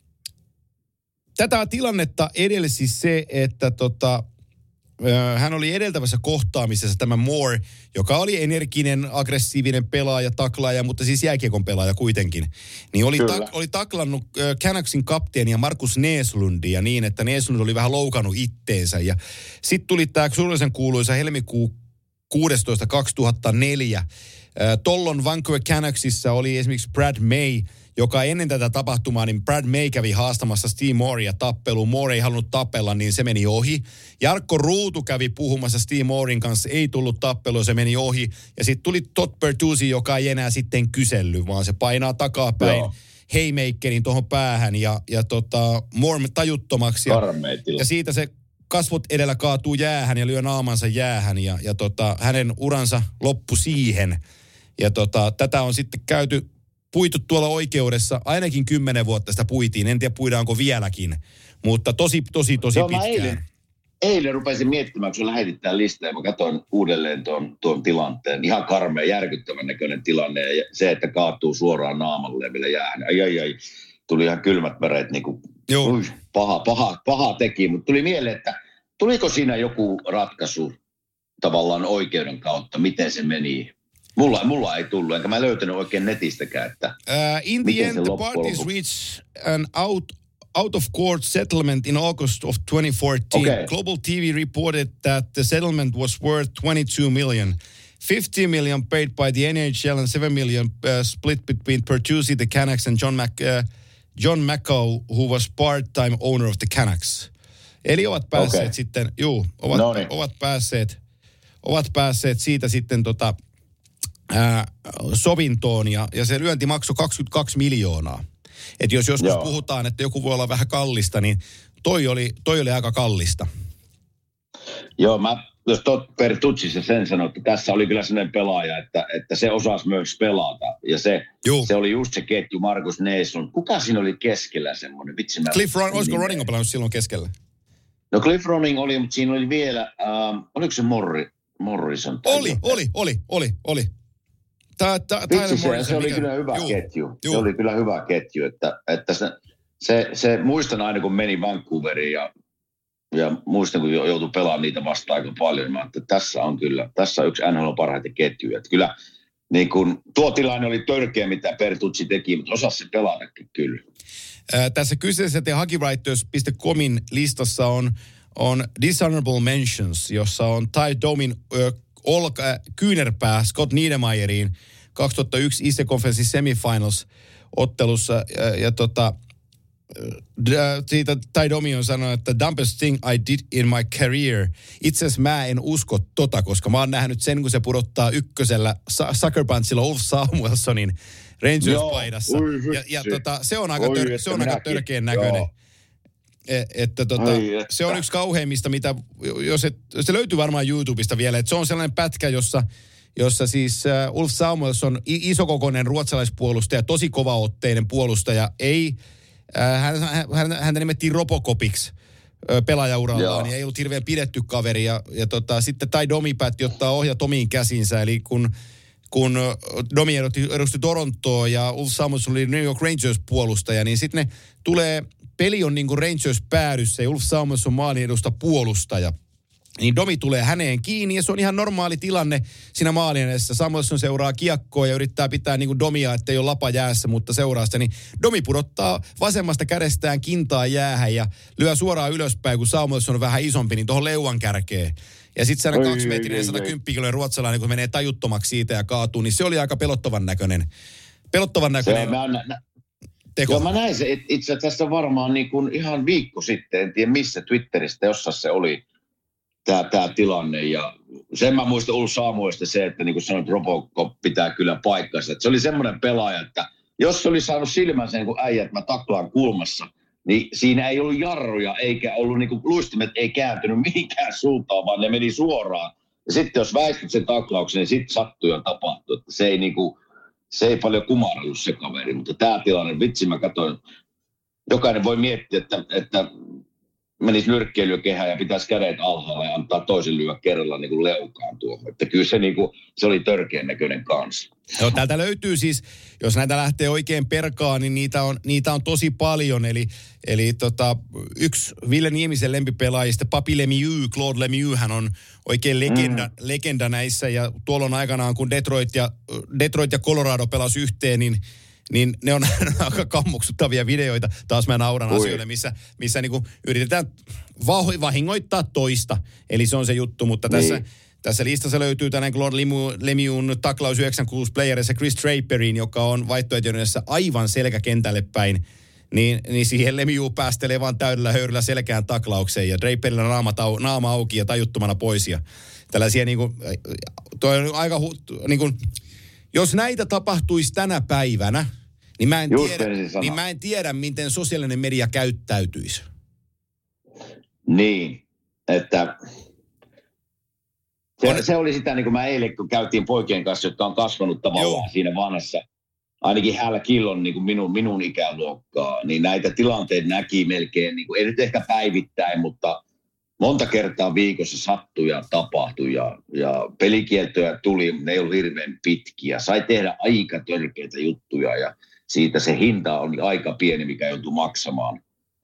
tätä tilannetta edelsi se, että tota, hän oli edeltävässä kohtaamisessa tämä Moore, joka oli energinen, aggressiivinen pelaaja, taklaaja, mutta siis jääkiekon pelaaja kuitenkin. Niin oli, tak, oli taklannut Canucksin kapteenia Markus Näslundia niin, että Näslund oli vähän loukannut itteensä. Ja sitten tuli tämä surullisen kuuluisa helmikuu kuusitoista kaksituhattaneljä. Tollon Vancouver Canucksissa oli esimerkiksi Brad May, joka ennen tätä tapahtumaa, niin Brad May kävi haastamassa Steve Moorea tappeluun. Moore ei halunnut tapella, niin se meni ohi. Jarkko Ruutu kävi puhumassa Steve Mooren kanssa, ei tullut tappelua, se meni ohi. Ja sitten tuli Todd Bertuzzi, joka ei enää sitten kysellyt, vaan se painaa takapäin no. haymakerin tuohon päähän ja, ja tota, Moore tajuttomaksi. Ja, ja siitä se kasvot edellä kaatuu jäähän ja lyö naamansa jäähän ja, ja tota, hänen uransa loppui siihen. Ja tota, tätä on sitten käyty, puitu tuolla oikeudessa, ainakin kymmenen vuotta sitä puitiin, en tiedä puidaanko vieläkin, mutta tosi, tosi, tosi no, pitkään. Eilen, eilen rupesin miettimään, kun sä lähetit tämän listan ja mä katsoin uudelleen tuon, tuon tilanteen. Ihan karmea, järkyttävän näköinen tilanne ja se, että kaatuu suoraan naamalle vielä jäähän. Ai, ai, ai. Tuli ihan kylmät väreet, niin kuin, ui, paha, paha, paha teki, mutta tuli mieleen, että tuliko siinä joku ratkaisu tavallaan oikeuden kautta, miten se meni? Mulla, mulla ei tullut, enkä mä löytänyt oikein netistäkään, että uh, in the end, the parties reached an out, out-of-court settlement in August of twenty fourteen. Okay. Global T V reported that the settlement was worth twenty-two million. fifty million paid by the N H L and seven million uh, split between Bertuzzi, the Canucks, and John, Mac, uh, John McCall, who was part-time owner of the Canucks. Eli ovat päässeet okay. sitten, juu, ovat, ovat päässeet, ovat päässeet siitä sitten tota, ää, sovintoon ja, ja se lyönti maksoi kaksikymmentäkaksi miljoonaa. Että jos joskus Joo. puhutaan, että joku voi olla vähän kallista, niin toi oli, toi oli aika kallista. Joo, mä, jos tot Bertucci sen sanoi, että tässä oli kyllä sellainen pelaaja, että, että se osasi myös pelata. Ja se, se oli just se ketju, Markus Nason. Kuka siinä oli keskellä semmoinen? Vitsi, mä Cliff Ron, olisiko Ronning on pelannut silloin keskellä? No Cliff Ronning oli, mutta siinä oli vielä, ähm, oliko se Morri, Morrison? Oli, jotain? oli, oli, oli, oli. Tää, tää, Vitsi, se, se oli mikä... kyllä hyvä Juu. ketju. Juu. Se oli kyllä hyvä ketju, että, että se, se, se, muistan aina kun meni Vancouveriin ja, ja muistan kun joutui pelaamaan niitä vastaan aika paljon. Mä että tässä on kyllä, tässä on yksi N H L parhaita ketjuja. Että kyllä niin kun, tuo tilanne oli törkeä, mitä Bertucci teki, mutta osasi se pelatakin kyllä. Ää, tässä kyseisessä The hockey writers piste comin listassa on, on Dishonorable Mentions, jossa on Ty Domin ö, olka, äh, kyynärpää Scott Niedermayeriin kaksituhattayksi Eastern Conference Semifinals ottelussa. Ja, ja tota, äh, siitä Ty Domi on sanonut, että dumbest thing I did in my career. Itse asiassa mä en usko tota, koska mä oon nähnyt sen, kun se pudottaa ykkösellä Sucker Punchilla Ulf Samuelsonin Rangers-paidassa. Ja, ja tota, se on aika, tör, se on aika törkeän näköinen. Et, että tota, Ai, että. Se on yksi kauheimmista, mitä, jos et, se löytyy varmaan YouTubesta vielä, että se on sellainen pätkä, jossa, jossa siis uh, Ulf Samuelsson, isokokoinen ruotsalaispuolustaja, tosi kovaotteinen puolustaja, ei, uh, hän, hän, häntä nimettiin Robocopiksi uh, pelaajaurallaan, niin ei ollut hirveän pidetty kaveri, ja, ja tota, sitten Ty Domi päätti ottaa ohjat omiin käsinsä, eli kun kun Domi edusti Torontoa ja Ulf Samuelsson oli New York Rangers-puolustaja, niin sitten ne tulee, peli on niin kuin Rangers-päädyssä ja Ulf Samuelsson maalin edusta puolustaja. Niin Domi tulee häneen kiinni ja se on ihan normaali tilanne siinä maalin edessä. Samuelsson seuraa kiekkoa ja yrittää pitää niin kuin Domia, ettei ole lapa jäässä, mutta seuraa sitä. Niin Domi pudottaa vasemmasta kädestään kintaa jäähän ja lyö suoraan ylöspäin, kun Samuelsson on vähän isompi, niin tuohon leuan kärkeen. Ja sitten sellainen kaksimetrinen sata kymmenen kiloinen ruotsalainen, kun menee tajuttomaksi siitä ja kaatuu, niin se oli aika pelottavan näköinen. Pelottavan näköinen se, mä, nä, teko. Joo, mä näin se itse asiassa tässä varmaan niin kuin ihan viikko sitten, en tiedä missä Twitteristä, jossa se oli tämä, tämä tilanne. Ja sen mä muistan Ulf Samuelista se, että niin kuin sanoit, Robocop pitää kyllä paikkansa. Että se oli semmoinen pelaaja, että jos se oli saanut silmänsä niin kuin äijä, että mä taklaan kulmassa, niin siinä ei ollut jarruja, eikä ollut niin kuin luistimet, ei kääntynyt mihinkään suuntaan, vaan ne meni suoraan. Ja sitten jos väistyt sen taklauksen, niin sitten sattui ja tapahtui. Että se ei niin kuin, se ei paljon kumarellut se kaveri, mutta tämä tilanne, vitsi mä katsoin, jokainen voi miettiä, että, että menisi nyrkkeilykehään ja pitäisi kädet alhaalla ja antaa toisen lyö kerralla niin kuin leukaan tuohon. Että kyllä se, niin kuin, se oli törkeän näköinen kanssa. Joo, täältä löytyy siis, jos näitä lähtee oikein perkaan, niin niitä on, niitä on tosi paljon. Eli, eli tota, yksi Ville Niemisen lempipelaajista, Papi Lemieux, Claude Lemieux, hän on oikein legenda, mm. legenda näissä. Ja tuolloin aikanaan, kun Detroit ja, Detroit ja Colorado pelasi yhteen, niin niin ne on aika kammoksuttavia videoita. Taas mä nauran Ui. asioille, missä, missä niinku yritetään vahingoittaa toista. Eli se on se juttu, mutta niin. tässä, tässä listassa löytyy tänään Claude Lemieux'n taklaus yhdeksänkymmentäkuusi playerissa Chris Draperin, joka on vaihtoehtoisessa aivan selkäkentälle päin. Niin, niin siihen Lemieux päästelee vaan täydellä höyryllä selkään taklaukseen ja Draperilla naama, tau, naama auki ja tajuttomana pois. Ja tällaisia niinku, toi on aika hu, niinku, jos näitä tapahtuisi tänä päivänä, niin mä en, tiedä, niin mä en tiedä, miten sosiaalinen media käyttäytyisi. Niin, että se, se oli sitä, niin kuin mä eilen, kun käytiin poikien kanssa, jotka on kasvanut tavallaan Joo. siinä vanhassa, ainakin Hal Killon niin kuin minun, minun ikäluokkaa, niin näitä tilanteita näki melkein, niin kuin, ei nyt ehkä päivittäin, mutta monta kertaa viikossa sattui ja tapahtui ja, ja pelikieltoja tuli, ne ei ollut hirveän pitkiä. Sai tehdä aika törkeitä juttuja ja siitä se hinta oli aika pieni, mikä joutui maksamaan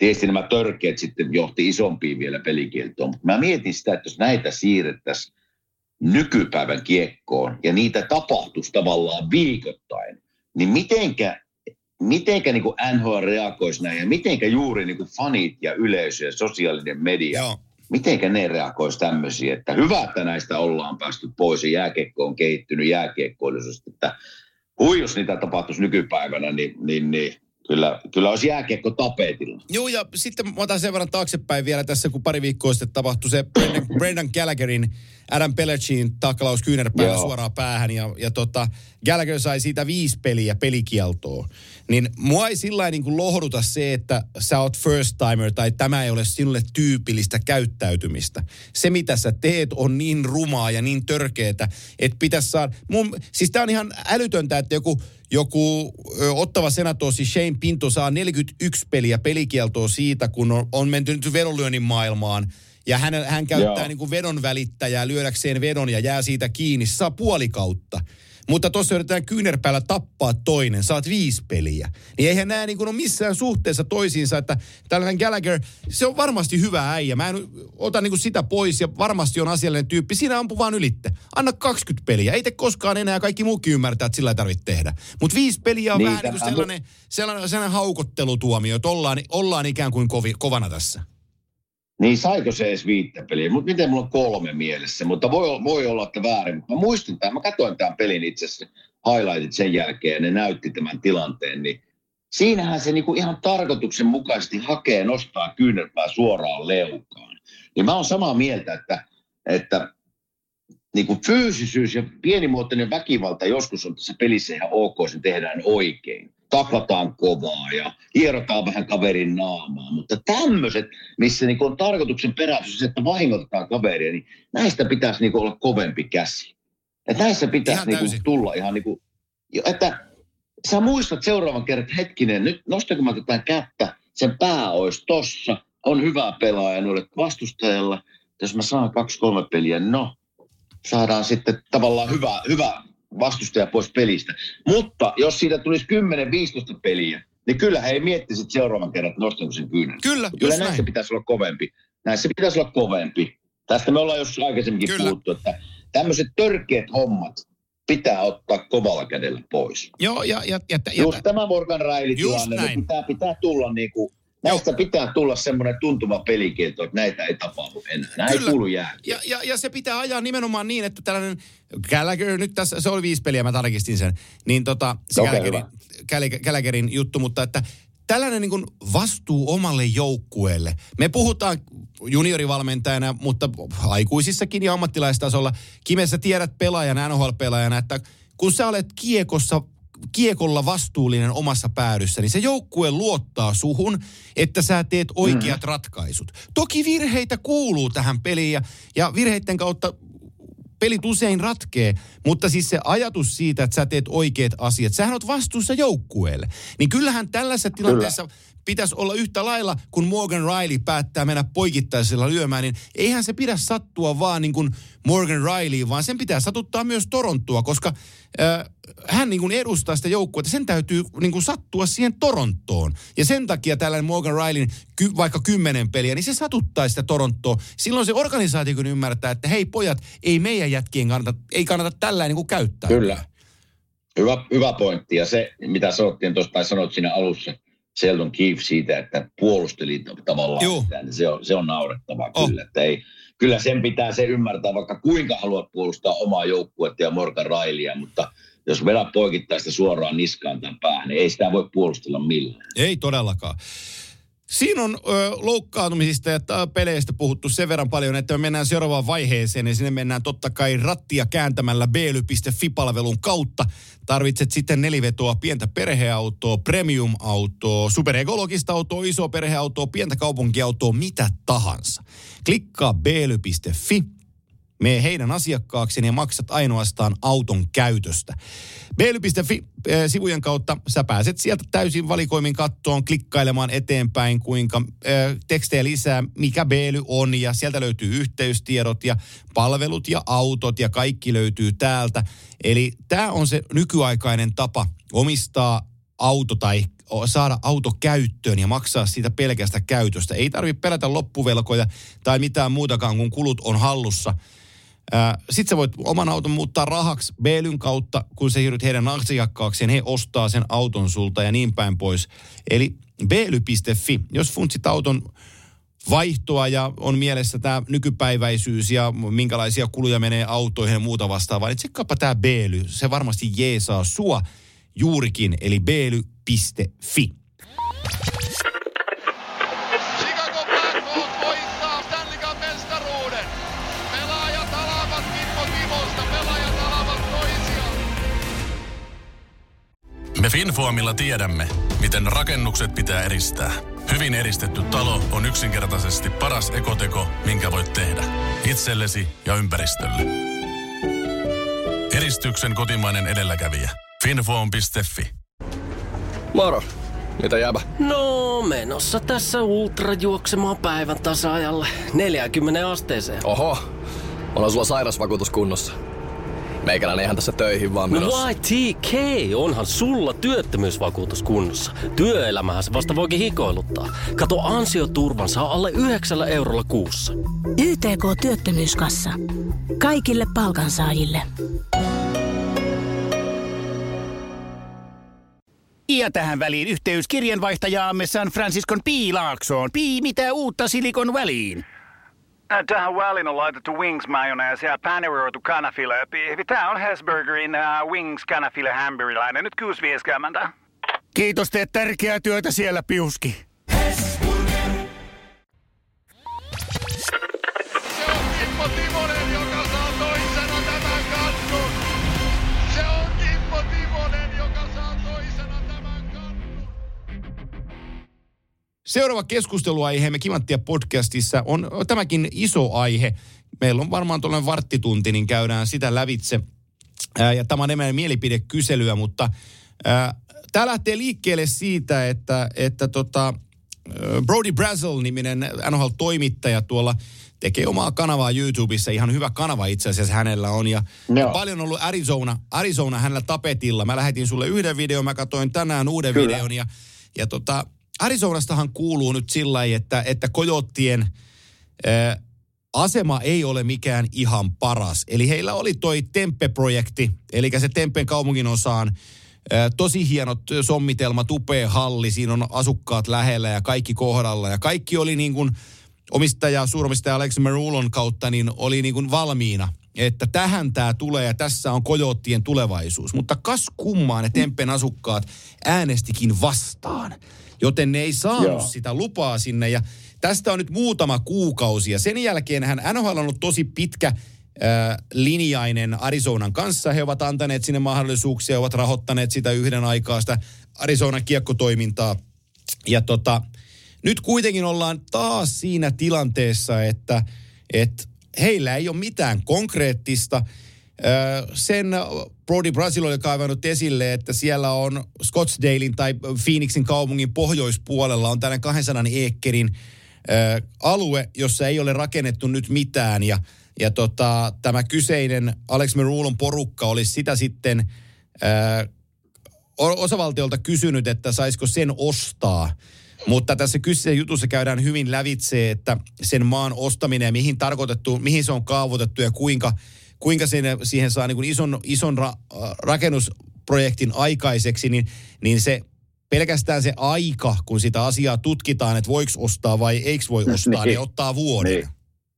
tietysti nämä törkeät sitten johti isompiin vielä pelikieltoon. Mutta mä mietin sitä, että jos näitä siirrettäisiin nykypäivän kiekkoon ja niitä tapahtuisi tavallaan viikoittain, niin mitenkä, mitenkä niin kuin N H L reagoisi näin ja mitenkä juuri niin kuin fanit ja yleisö ja sosiaalinen media, Joo. mitenkä ne reagoisi tämmöisiä, että hyvä, että näistä ollaan päästy pois ja jääkiekko on kehittynyt jääkiekkoiluisesti, että hui, jos niitä tapahtuisi nykypäivänä, niin, niin, niin Kyllä, kyllä olisi jääkiekko tapetilla. Joo, ja sitten mä otan sen verran taaksepäin vielä tässä, kun pari viikkoa sitten tapahtui se Brendan, Brendan Gallagherin Adam Pellechin taklaus kyynärpäällä suoraan päähän. Ja, ja tota, Gallagher sai siitä viisi peliä pelikieltoa. Niin mua ei sillä niin kuin lohduta se, että sä oot first timer tai tämä ei ole sinulle tyypillistä käyttäytymistä. Se, mitä sä teet, on niin rumaa ja niin törkeetä, että pitäisi saada... Mun, siis tää on ihan älytöntä, että joku... Joku ö, Ottava senatosi Shane Pinto saa neljäkymmentäyksi peliä pelikieltoa siitä, kun on, on menty nyt vedonlyönnin maailmaan. Ja hän, hän käyttää niin kuin vedon välittäjää lyödäkseen vedon ja jää siitä kiinni. Saa puoli kautta. Mutta tuossa yritetään kyynärpäällä tappaa toinen. Saat viisi peliä. Niin eihän nämä niin kuin ole missään suhteessa toisiinsa, että tällainen Gallagher, se on varmasti hyvä äijä. Mä en ota niin kuin sitä pois ja varmasti on asiallinen tyyppi. Siinä ampu vaan ylitte. Anna kaksikymmentä peliä. Ei te koskaan enää, kaikki muukin ymmärtää, että sillä ei tarvitse tehdä. Mutta viisi peliä on niin, vähän niin kuin sellainen, sellainen, sellainen haukottelutuomio, että ollaan, ollaan ikään kuin kovi, kovana tässä. Niin saiko se edes viittä peliä? Mutta miten mulla on kolme mielessä? Mutta voi, voi olla, että väärin. Mutta mä muistin tämän, mä katsoin tämän pelin itse asiassa highlightit sen jälkeen ja ne näytti tämän tilanteen. Niin siinähän se niinku ihan tarkoituksenmukaisesti hakee, nostaa kyynärpää suoraan leukaan. Niin mä oon samaa mieltä, että, että niinku fyysisyys ja pienimuotoinen väkivalta joskus on tässä pelissä ihan ok, sen tehdään oikein. Taklataan kovaa ja hierotaan vähän kaverin naamaa. Mutta tämmöiset, missä niinku on tarkoituksen peräisyys, että vahingoitetaan kaveria, niin näistä pitäisi niinku olla kovempi käsi. Että näissä pitäisi niinku tulla ihan niin kuin, että sä muistat seuraavan kerran, että hetkinen, nyt nostako mä tätä kättä, sen pää olisi tossa, on hyvä pelaaja noille vastustajalla. Jos mä saan kaksi kolme peliä, no saadaan sitten tavallaan hyvä, hyvä vastustaja pois pelistä. Mutta jos siitä tulisi kymmenen viisitoista peliä, niin kyllä he ei miettisi seuraavan kerran, että nostanko sen kyynän. Kyllä, kyllä näissä näin. Pitäisi olla kovempi. Näissä pitäisi olla kovempi. Tästä me ollaan joskus aikaisemminkin kyllä. puhuttu, että tämmöiset törkeät hommat pitää ottaa kovalla kädellä pois. Joo, ja... ja, ja, ja just tämä Morgan Riley-tilanne, niin pitää, pitää tulla niinku... Näistä pitää tulla semmoinen tuntuva pelikielto, että näitä ei tapahdu enää. Nämä ei kuulu jää. Ja, ja, ja se pitää ajaa nimenomaan niin, että tällainen Gallagher, nyt tässä, se oli viisi peliä, mä tarkistin sen, niin tota, se okay, Gallagherin, Gallagherin juttu, mutta että tällainen niin kuin vastuu omalle joukkueelle. Me puhutaan juniorivalmentajana, mutta aikuisissakin ja ammattilaistasolla. Kime, sä tiedät pelaajan, N H L-pelaajana, että kun sä olet kiekossa kiekolla vastuullinen omassa päädyssä, niin se joukkue luottaa suhun, että sä teet oikeat mm. ratkaisut. Toki virheitä kuuluu tähän peliin ja, ja virheiden kautta pelit usein ratkee, mutta siis se ajatus siitä, että sä teet oikeat asiat, sähän oot vastuussa joukkueelle. Niin kyllähän tällaisessa tilanteessa Kyllä. pitäisi olla yhtä lailla, kun Morgan Riley päättää mennä poikittaisella lyömään, niin eihän se pidä sattua vaan niin kuin Morgan Riley, vaan sen pitää satuttaa myös Torontoa, koska äh, hän niin kuin edustaa sitä joukkuetta, sen täytyy niin kuin sattua siihen Torontoon. Ja sen takia tällainen Morgan Rileyn ky, vaikka kymmenen peliä, niin se satuttaa sitä Torontoa. Silloin se organisaatio kun ymmärtää, että hei pojat, ei meidän jätkien kannata, ei kannata tällainen niin kuin käyttää. Kyllä. Hyvä, hyvä pointti. Ja se, mitä sanottiin tuossa, tai sanot siinä alussa, Sheldon Keefe siitä, että puolusteli tavallaan sitä, niin se on, se on naurettavaa oh. kyllä. Että ei, kyllä sen pitää se ymmärtää, vaikka kuinka haluat puolustaa omaa joukkuetta ja Morgan Rileyä, mutta jos vedät poikittaa sitä suoraan niskaan tämän päähän, niin ei sitä voi puolustella millään. Ei todellakaan. Siinä on ö, loukkaantumisista ja peleistä puhuttu sen verran paljon, että me mennään seuraavaan vaiheeseen ja sinne mennään totta kai rattia kääntämällä b l y piste f i-palvelun kautta. Tarvitset sitten nelivetoa, pientä perheautoa, premium-autoa, superekologista autoa, isoa perheautoa, pientä kaupunkiautoa, mitä tahansa. Klikkaa b l y piste f i. Mene heidän asiakkaakseen ja maksat ainoastaan auton käytöstä. b l y piste f i-sivujen kautta sä pääset sieltä täysin valikoimin kattoon, klikkailemaan eteenpäin, kuinka äh, tekstejä lisää, mikä B L Y on, ja sieltä löytyy yhteystiedot ja palvelut ja autot ja kaikki löytyy täältä. Eli tämä on se nykyaikainen tapa omistaa auto tai saada auto käyttöön ja maksaa siitä pelkästä käytöstä. Ei tarvitse pelätä loppuvelkoja tai mitään muutakaan, kun kulut on hallussa. Sitten sä voit oman auton muuttaa rahaksi B L:n kautta, kun sä siirryt heidän asiakkaakseen, he ostaa sen auton sulta ja niin päin pois. Eli b l y piste f i, jos funtsit auton vaihtoa ja on mielessä tämä nykypäiväisyys ja minkälaisia kuluja menee autoihin ja muuta vastaavaa, niin tsekkaapa tämä B L Y. Se varmasti jeesaa sua juurikin, eli b l y piste f i. Chicago Blackhawks voittaa Stanley Cup -mestaruuden. Pelaajat alavat Kimmo Timosta, pelaajat alavat toisiaan. Me Finfoamilla tiedämme, miten rakennukset pitää eristää. Hyvin eristetty talo on yksinkertaisesti paras ekoteko, minkä voit tehdä. Itsellesi ja ympäristölle. Eristyksen kotimainen edelläkävijä. Finfoam piste f i. Moro. Mitä jääbä? No, menossa tässä ultrajuoksemaan päivän tasa-ajalle. neljäänkymmeneen asteeseen. Oho. Onhan sulla sairasvakuutus kunnossa. Meikäläinen ihan tässä töihin vaan menossa. No why T K? Onhan sulla työttömyysvakuutus kunnossa. Työelämähän se vasta voikin hikoiluttaa. Kato, ansioturvan saa alle yhdeksällä eurolla kuussa. Y T K-työttömyyskassa. Kaikille palkansaajille. Ja tähän väliin yhteys kirjanvaihtajaamme San Franciscon P-laaksoon. Pi, mitä uutta Silikon väliin? Tähän väliin on laitettu wings mayonnaise ja paneroitu kanafila. Tämä on Hesburgerin uh, wings kanafila hamburilainen. Nyt kuusi viisikymmentä. Kiitos, teet tärkeää työtä siellä, Piuski. Se on Kimmo Timonen, joka saa toisena tämän kannun. Se on Kimmo Timonen, joka saa toisena tämän kannun. Seuraava keskusteluaiheemme Kimanttia podcastissa on tämäkin iso aihe. Meillä on varmaan tuollainen varttitunti, niin käydään sitä lävitse. Ää, ja tämä on enemmän mielipidekyselyä, mutta ää, tämä lähtee liikkeelle siitä, että, että tota, Brody Brazel-niminen N H L-toimittaja tuolla tekee omaa kanavaa YouTubessa. Ihan hyvä kanava itse asiassa hänellä on. Ja no. paljon on ollut Arizona, Arizona hänellä tapetilla. Mä lähetin sulle yhden videon, mä katsoin tänään uuden Kyllä. videon. Ja, ja tota, Arizonastahan kuuluu nyt sillä lailla, että, että Coyottien ää, asema ei ole mikään ihan paras. Eli heillä oli toi Tempe-projekti, eli se Tempen kaupungin osaan tosi hienot sommitelmat, upea halli, siinä on asukkaat lähellä ja kaikki kohdalla. Ja kaikki oli niin kuin omistaja, suuromistaja Alex Marulon kautta, niin oli niin kuin valmiina, että tähän tämä tulee ja tässä on Coyottien tulevaisuus. Mutta kas kummaa ne Tempen asukkaat äänestikin vastaan, joten ne ei saanut Joo. sitä lupaa sinne. Ja tästä on nyt muutama kuukausi ja sen jälkeen hän N H L on ollut tosi pitkä linjainen Arizonan kanssa. He ovat antaneet sinne mahdollisuuksia, ovat rahoittaneet sitä yhden aikaa sitä Arizonan kiekkotoimintaa. Ja tota, nyt kuitenkin ollaan taas siinä tilanteessa, että, että heillä ei ole mitään konkreettista. Sen Brody Brazel oli kaivannut esille, että siellä on Scottsdalein tai Phoenixin kaupungin pohjoispuolella on tällainen kahdensadan eekkerin alue, jossa ei ole rakennettu nyt mitään ja Ja tota, tämä kyseinen Alex Marulon porukka olisi sitä sitten ää, osavaltiolta kysynyt, että saisiko sen ostaa. Mutta tässä kyseisessä jutussa käydään hyvin lävitse, että sen maan ostaminen ja mihin tarkoitettu, mihin se on kaavoitettu ja kuinka, kuinka sen, siihen saa niin kuin ison, ison ra, rakennusprojektin aikaiseksi, niin, niin se pelkästään se aika, kun sitä asiaa tutkitaan, että voiko ostaa vai eikö voi ostaa, niin ottaa vuoden. Niin.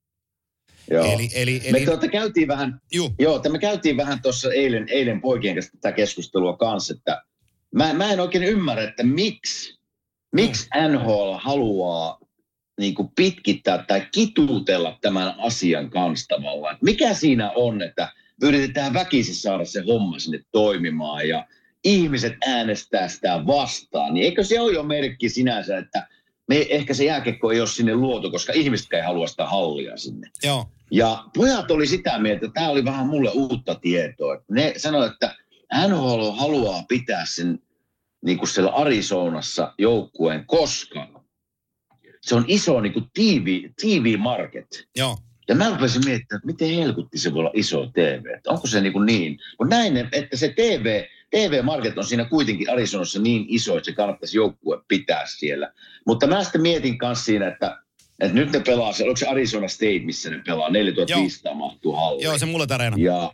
Joo. Eli, eli, eli... Me tuota käytiin vähän, joo, me käytiin vähän tuossa eilen, eilen poikien kanssa tätä keskustelua kanssa, että mä, mä en oikein ymmärrä, että miksi, miksi N H L haluaa niin kuin pitkittää tai kituutella tämän asian kanssa tavallaan. Mikä siinä on, että yritetään väkisin saada se homma sinne toimimaan ja ihmiset äänestää sitä vastaan, niin eikö se ole jo merkki sinänsä, että me, ehkä se jääkiekko ei ole sinne luotu, koska ihmiset ei halua sitä hallia sinne. Joo. Ja pojat oli sitä mieltä, että tämä oli vähän mulle uutta tietoa. Ne sanoivat, että N H L haluaa pitää sen niin kuin siellä Arizonassa joukkueen, koska se on iso niin kuin T V, T V-market. Joo. Ja mä rupesin miettimään, että miten helkutti se voi olla iso T V. Että onko se niin kuin niin? Mutta näin, että se T V, T T V-market on siinä kuitenkin Arizonassa niin iso, että se kannattaisi joukkue pitää siellä. Mutta mä sitten mietin kanssa siinä, että, että nyt ne pelaa, oliko se Arizona State, missä ne pelaa, neljätuhattaviisisataa mahtuu halliin. Joo, se mulle tareena. Ja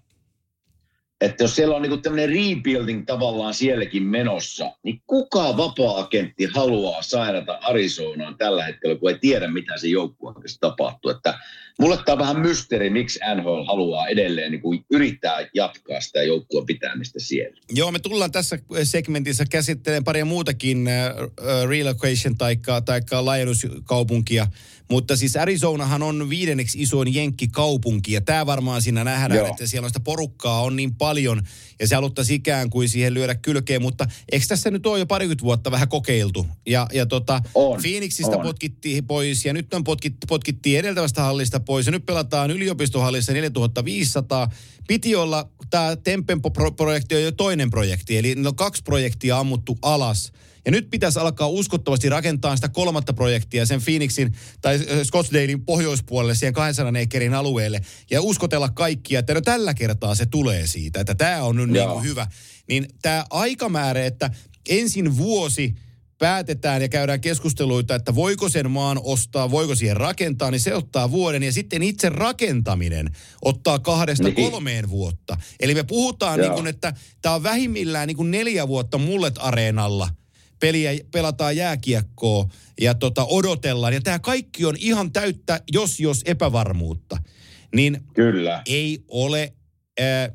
että jos siellä on niinku tämmöinen rebuilding tavallaan sielläkin menossa, niin kuka vapaa-agentti haluaa sairata Arizonaan tällä hetkellä, kun ei tiedä, mitä se joukkueessa tapahtuu. Että mulle tämä on vähän mysteeri, miksi N H L haluaa edelleen niin kuin yrittää jatkaa sitä joukkueen pitämistä siellä. Joo, me tullaan tässä segmentissä käsittelemään paria muutakin uh, relocation taikka, taikka laajennuskaupunkia, mutta siis Arizonahan on viidenneksi isoin jenkkikaupunki, ja tämä varmaan siinä nähdään, Joo. että siellä on sitä porukkaa on niin paljon, ja se haluttaisiin ikään kuin siihen lyödä kylkeen, mutta eikö tässä nyt ole jo parikymmentä vuotta vähän kokeiltu? Ja, ja tota, on, Phoenixista on. potkittiin pois, ja nyt on potkit, potkittiin edeltävästä hallista pois, ja nyt pelataan yliopistohallissa neljätuhattaviisisataa. Piti olla, tämä Tempen-projekti on jo toinen projekti, eli ne on kaksi projektia ammuttu alas. Ja nyt pitäisi alkaa uskottavasti rakentaa sitä kolmatta projektia sen Phoenixin tai Scottsdalein pohjoispuolelle siihen kahdensadan ekerin alueelle ja uskotella kaikkia, että no tällä kertaa se tulee siitä, että tämä on nyt niin kuin hyvä. Niin tämä aikamäärä, että ensin vuosi päätetään ja käydään keskusteluita, että voiko sen maan ostaa, voiko siihen rakentaa, niin se ottaa vuoden. Ja sitten itse rakentaminen ottaa kahdesta niin. kolmeen vuotta. Eli me puhutaan, niin kuin, että tämä on vähimmillään niin kuin neljä vuotta Mullet-areenalla. Peliä, pelataan jääkiekkoa ja tota, odotellaan. Ja tämä kaikki on ihan täyttä jos jos epävarmuutta. Niin Kyllä. Ei ole, äh,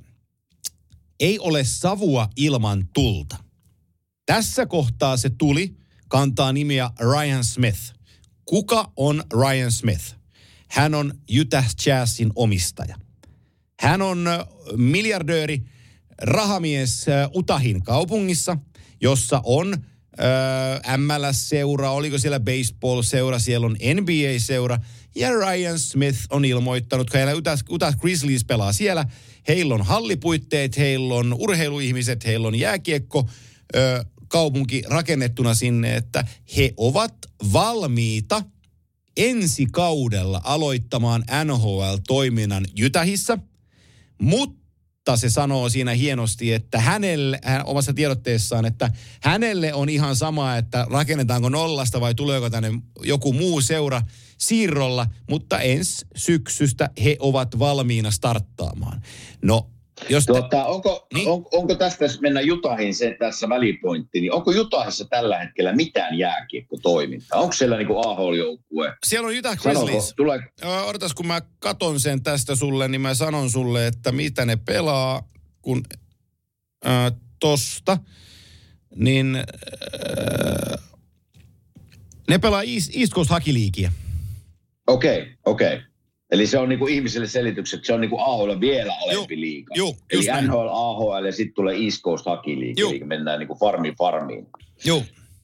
ei ole savua ilman tulta. Tässä kohtaa se tuli, kantaa nimiä Ryan Smith. Kuka on Ryan Smith? Hän on Utah Jazzin omistaja. Hän on miljardööri, rahamies Utahin kaupungissa, jossa on Öö, M L S-seura, oliko siellä baseball-seura, siellä on N B A-seura, ja Ryan Smith on ilmoittanut, kun heillä Utah, Utah Grizzlies pelaa siellä, heillä on hallipuitteet, heillä on urheiluihmiset, heillä on jääkiekko, öö, kaupunki rakennettuna sinne, että he ovat valmiita ensi kaudella aloittamaan N H L-toiminnan Utahissa, mutta Mutta se sanoo siinä hienosti, että hänelle, hän omassa tiedotteessaan, että hänelle on ihan sama, että rakennetaanko nollasta vai tuleeko tänne joku muu seura siirrolla, mutta ensi syksystä he ovat valmiina starttaamaan. No, jos tuota, te, onko, niin? on, onko tästä, jos mennään Utahin se tässä välipointti, niin onko Utahissa tällä hetkellä mitään jääkiekkotoimintaa? Onko siellä niin kuin A H L-joukkue? Siellä on Utah Grizzlies. Tulee... Odotas, kun mä katon sen tästä sulle, niin mä sanon sulle, että mitä ne pelaa, kun äh, tosta, niin äh, ne pelaa East, East Coast Hockey Leaguea. Okei, okay, okei. Okay. Eli se on niinku ihmisille selitykset, että se on niinku A H L vielä alempi liiga. Joo, eli N H L, A H L ja sitten tulee East Coast Hockey League, eli mennään niinku farmi farmiin. Joo.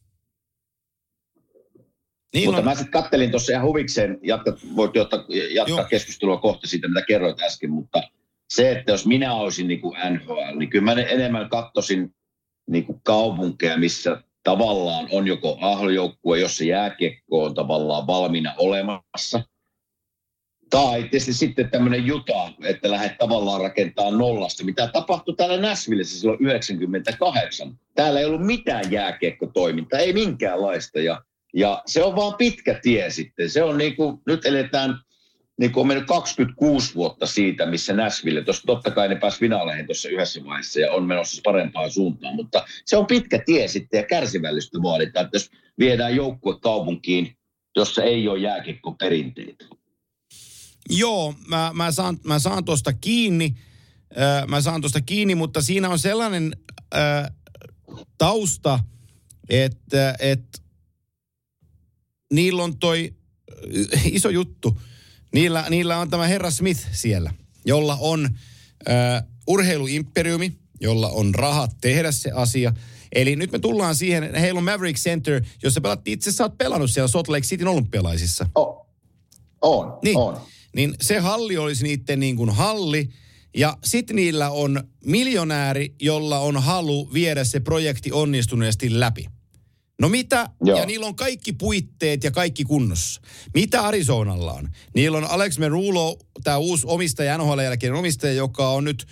Niin Mutta on. Mä sitten kattelin tuossa ihan huvikseen, jatka, voit jatkaa, jatkaa keskustelua kohta siitä, mitä kerroit äsken, mutta se, että jos minä olisin niinku N H L, niin kyllä mä enemmän katsoisin niinku kaupunkeja, missä tavallaan on joko A H L-joukkue, jossa jääkiekko on tavallaan valmiina olemassa. Tai tietysti sitten tämmöinen Utah, että lähdet tavallaan rakentaa nollasta, mitä tapahtui täällä Nashvillessä silloin yhdeksänkymmentäkahdeksan. Täällä ei ollut mitään jääkiekkotoimintaa, ei minkäänlaista. Ja, ja se on vaan pitkä tie sitten. Se on niin kuin, nyt eletään, niin kuin on mennyt kaksikymmentäkuusi vuotta siitä, missä Nashville, tuossa totta kai ne pääsi finaaleihin tuossa yhdessä vaiheessa ja on menossa parempaan suuntaan. Mutta se on pitkä tie sitten ja kärsivällistä vaaditaan, että jos viedään joukkue kaupunkiin, jossa ei ole jääkiekkoperinteitä. Joo, mä, mä saan, mä saan tuosta kiinni, äh, mä saan tuosta kiinni, mutta siinä on sellainen äh, tausta, että et, niillä on toi äh, iso juttu. Niillä, niillä on tämä herra Smith siellä, jolla on äh, urheiluimperiumi, jolla on rahat tehdä se asia. Eli nyt me tullaan siihen, heillä on Maverick Center, jossa pelattiin, itse asiassa olet pelannut siellä Salt Lake Cityn olympialaisissa. Oh. On, niin. on. Niin se halli olisi niiden niin kuin halli, ja sitten niillä on miljonääri, jolla on halu viedä se projekti onnistuneesti läpi. No mitä? Joo. Ja niillä on kaikki puitteet ja kaikki kunnossa. Mitä Arizonalla on? Niillä on Alex Merulo, tämä uusi omistaja, N H L jälkeen omistaja, joka on nyt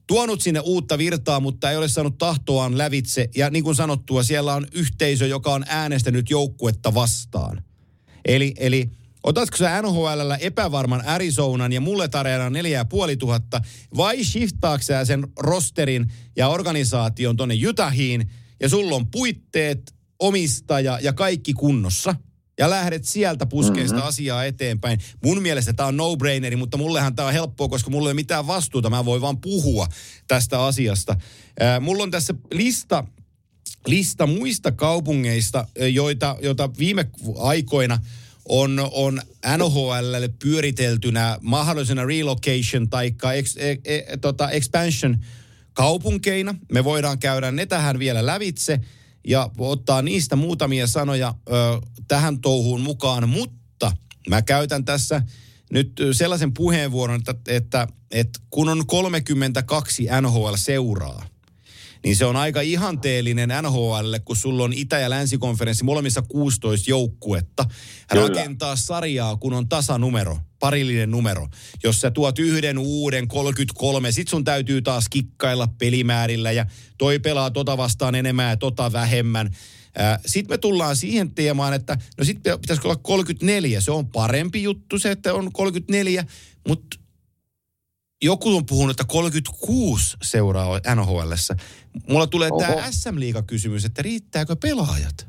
tuonut sinne uutta virtaa, mutta ei ole saanut tahtoaan lävitse. Ja niin kuin sanottua, siellä on yhteisö, joka on äänestänyt joukkuetta vastaan. Eli, eli otatko sä N H L:llä epävarman Arizonan ja mulle tarjotaan neljä ja puoli tuhatta, vai shiftaatko sä sen rosterin ja organisaation tonne Utahiin, ja sulla on puitteet, omistaja ja kaikki kunnossa, ja lähdet sieltä puskeista mm-hmm. asiaa eteenpäin. Mun mielestä tää on no-braineri, mutta mullehan tää on helppoa, koska mulla ei ole mitään vastuuta. Mä voin vaan puhua tästä asiasta. Äh, mulla on tässä lista, lista muista kaupungeista, joita, joita viime aikoina on, on N H L:lle pyöriteltynä mahdollisena relocation tai ex, e, e, tota expansion kaupunkeina. Me voidaan käydä ne tähän vielä lävitse ja ottaa niistä muutamia sanoja ö, tähän touhuun mukaan, mutta mä käytän tässä nyt sellaisen puheenvuoron, että, että, että kun on kolmekymmentäkaksi N H L-seuraa, niin se on aika ihanteellinen N H L:lle, kun sulla on Itä- ja Länsikonferenssi molemmissa kuusitoista joukkuetta. Kyllä. Rakentaa sarjaa, kun on tasanumero, parillinen numero. Jos sä tuot yhden uuden kolmekymmentäkolme, sit sun täytyy taas kikkailla pelimäärillä ja toi pelaa tota vastaan enemmän ja tota vähemmän. Sitten me tullaan siihen teemaan, että no sit pitäisikö olla kolmekymmentäneljä. Se on parempi juttu se, että on kolmekymmentäneljä, mutta joku on puhunut, että kolmekymmentäkuusi seuraa N H L:ssä. Mulla tulee tämä S M-liiga-kysymys, että riittääkö pelaajat?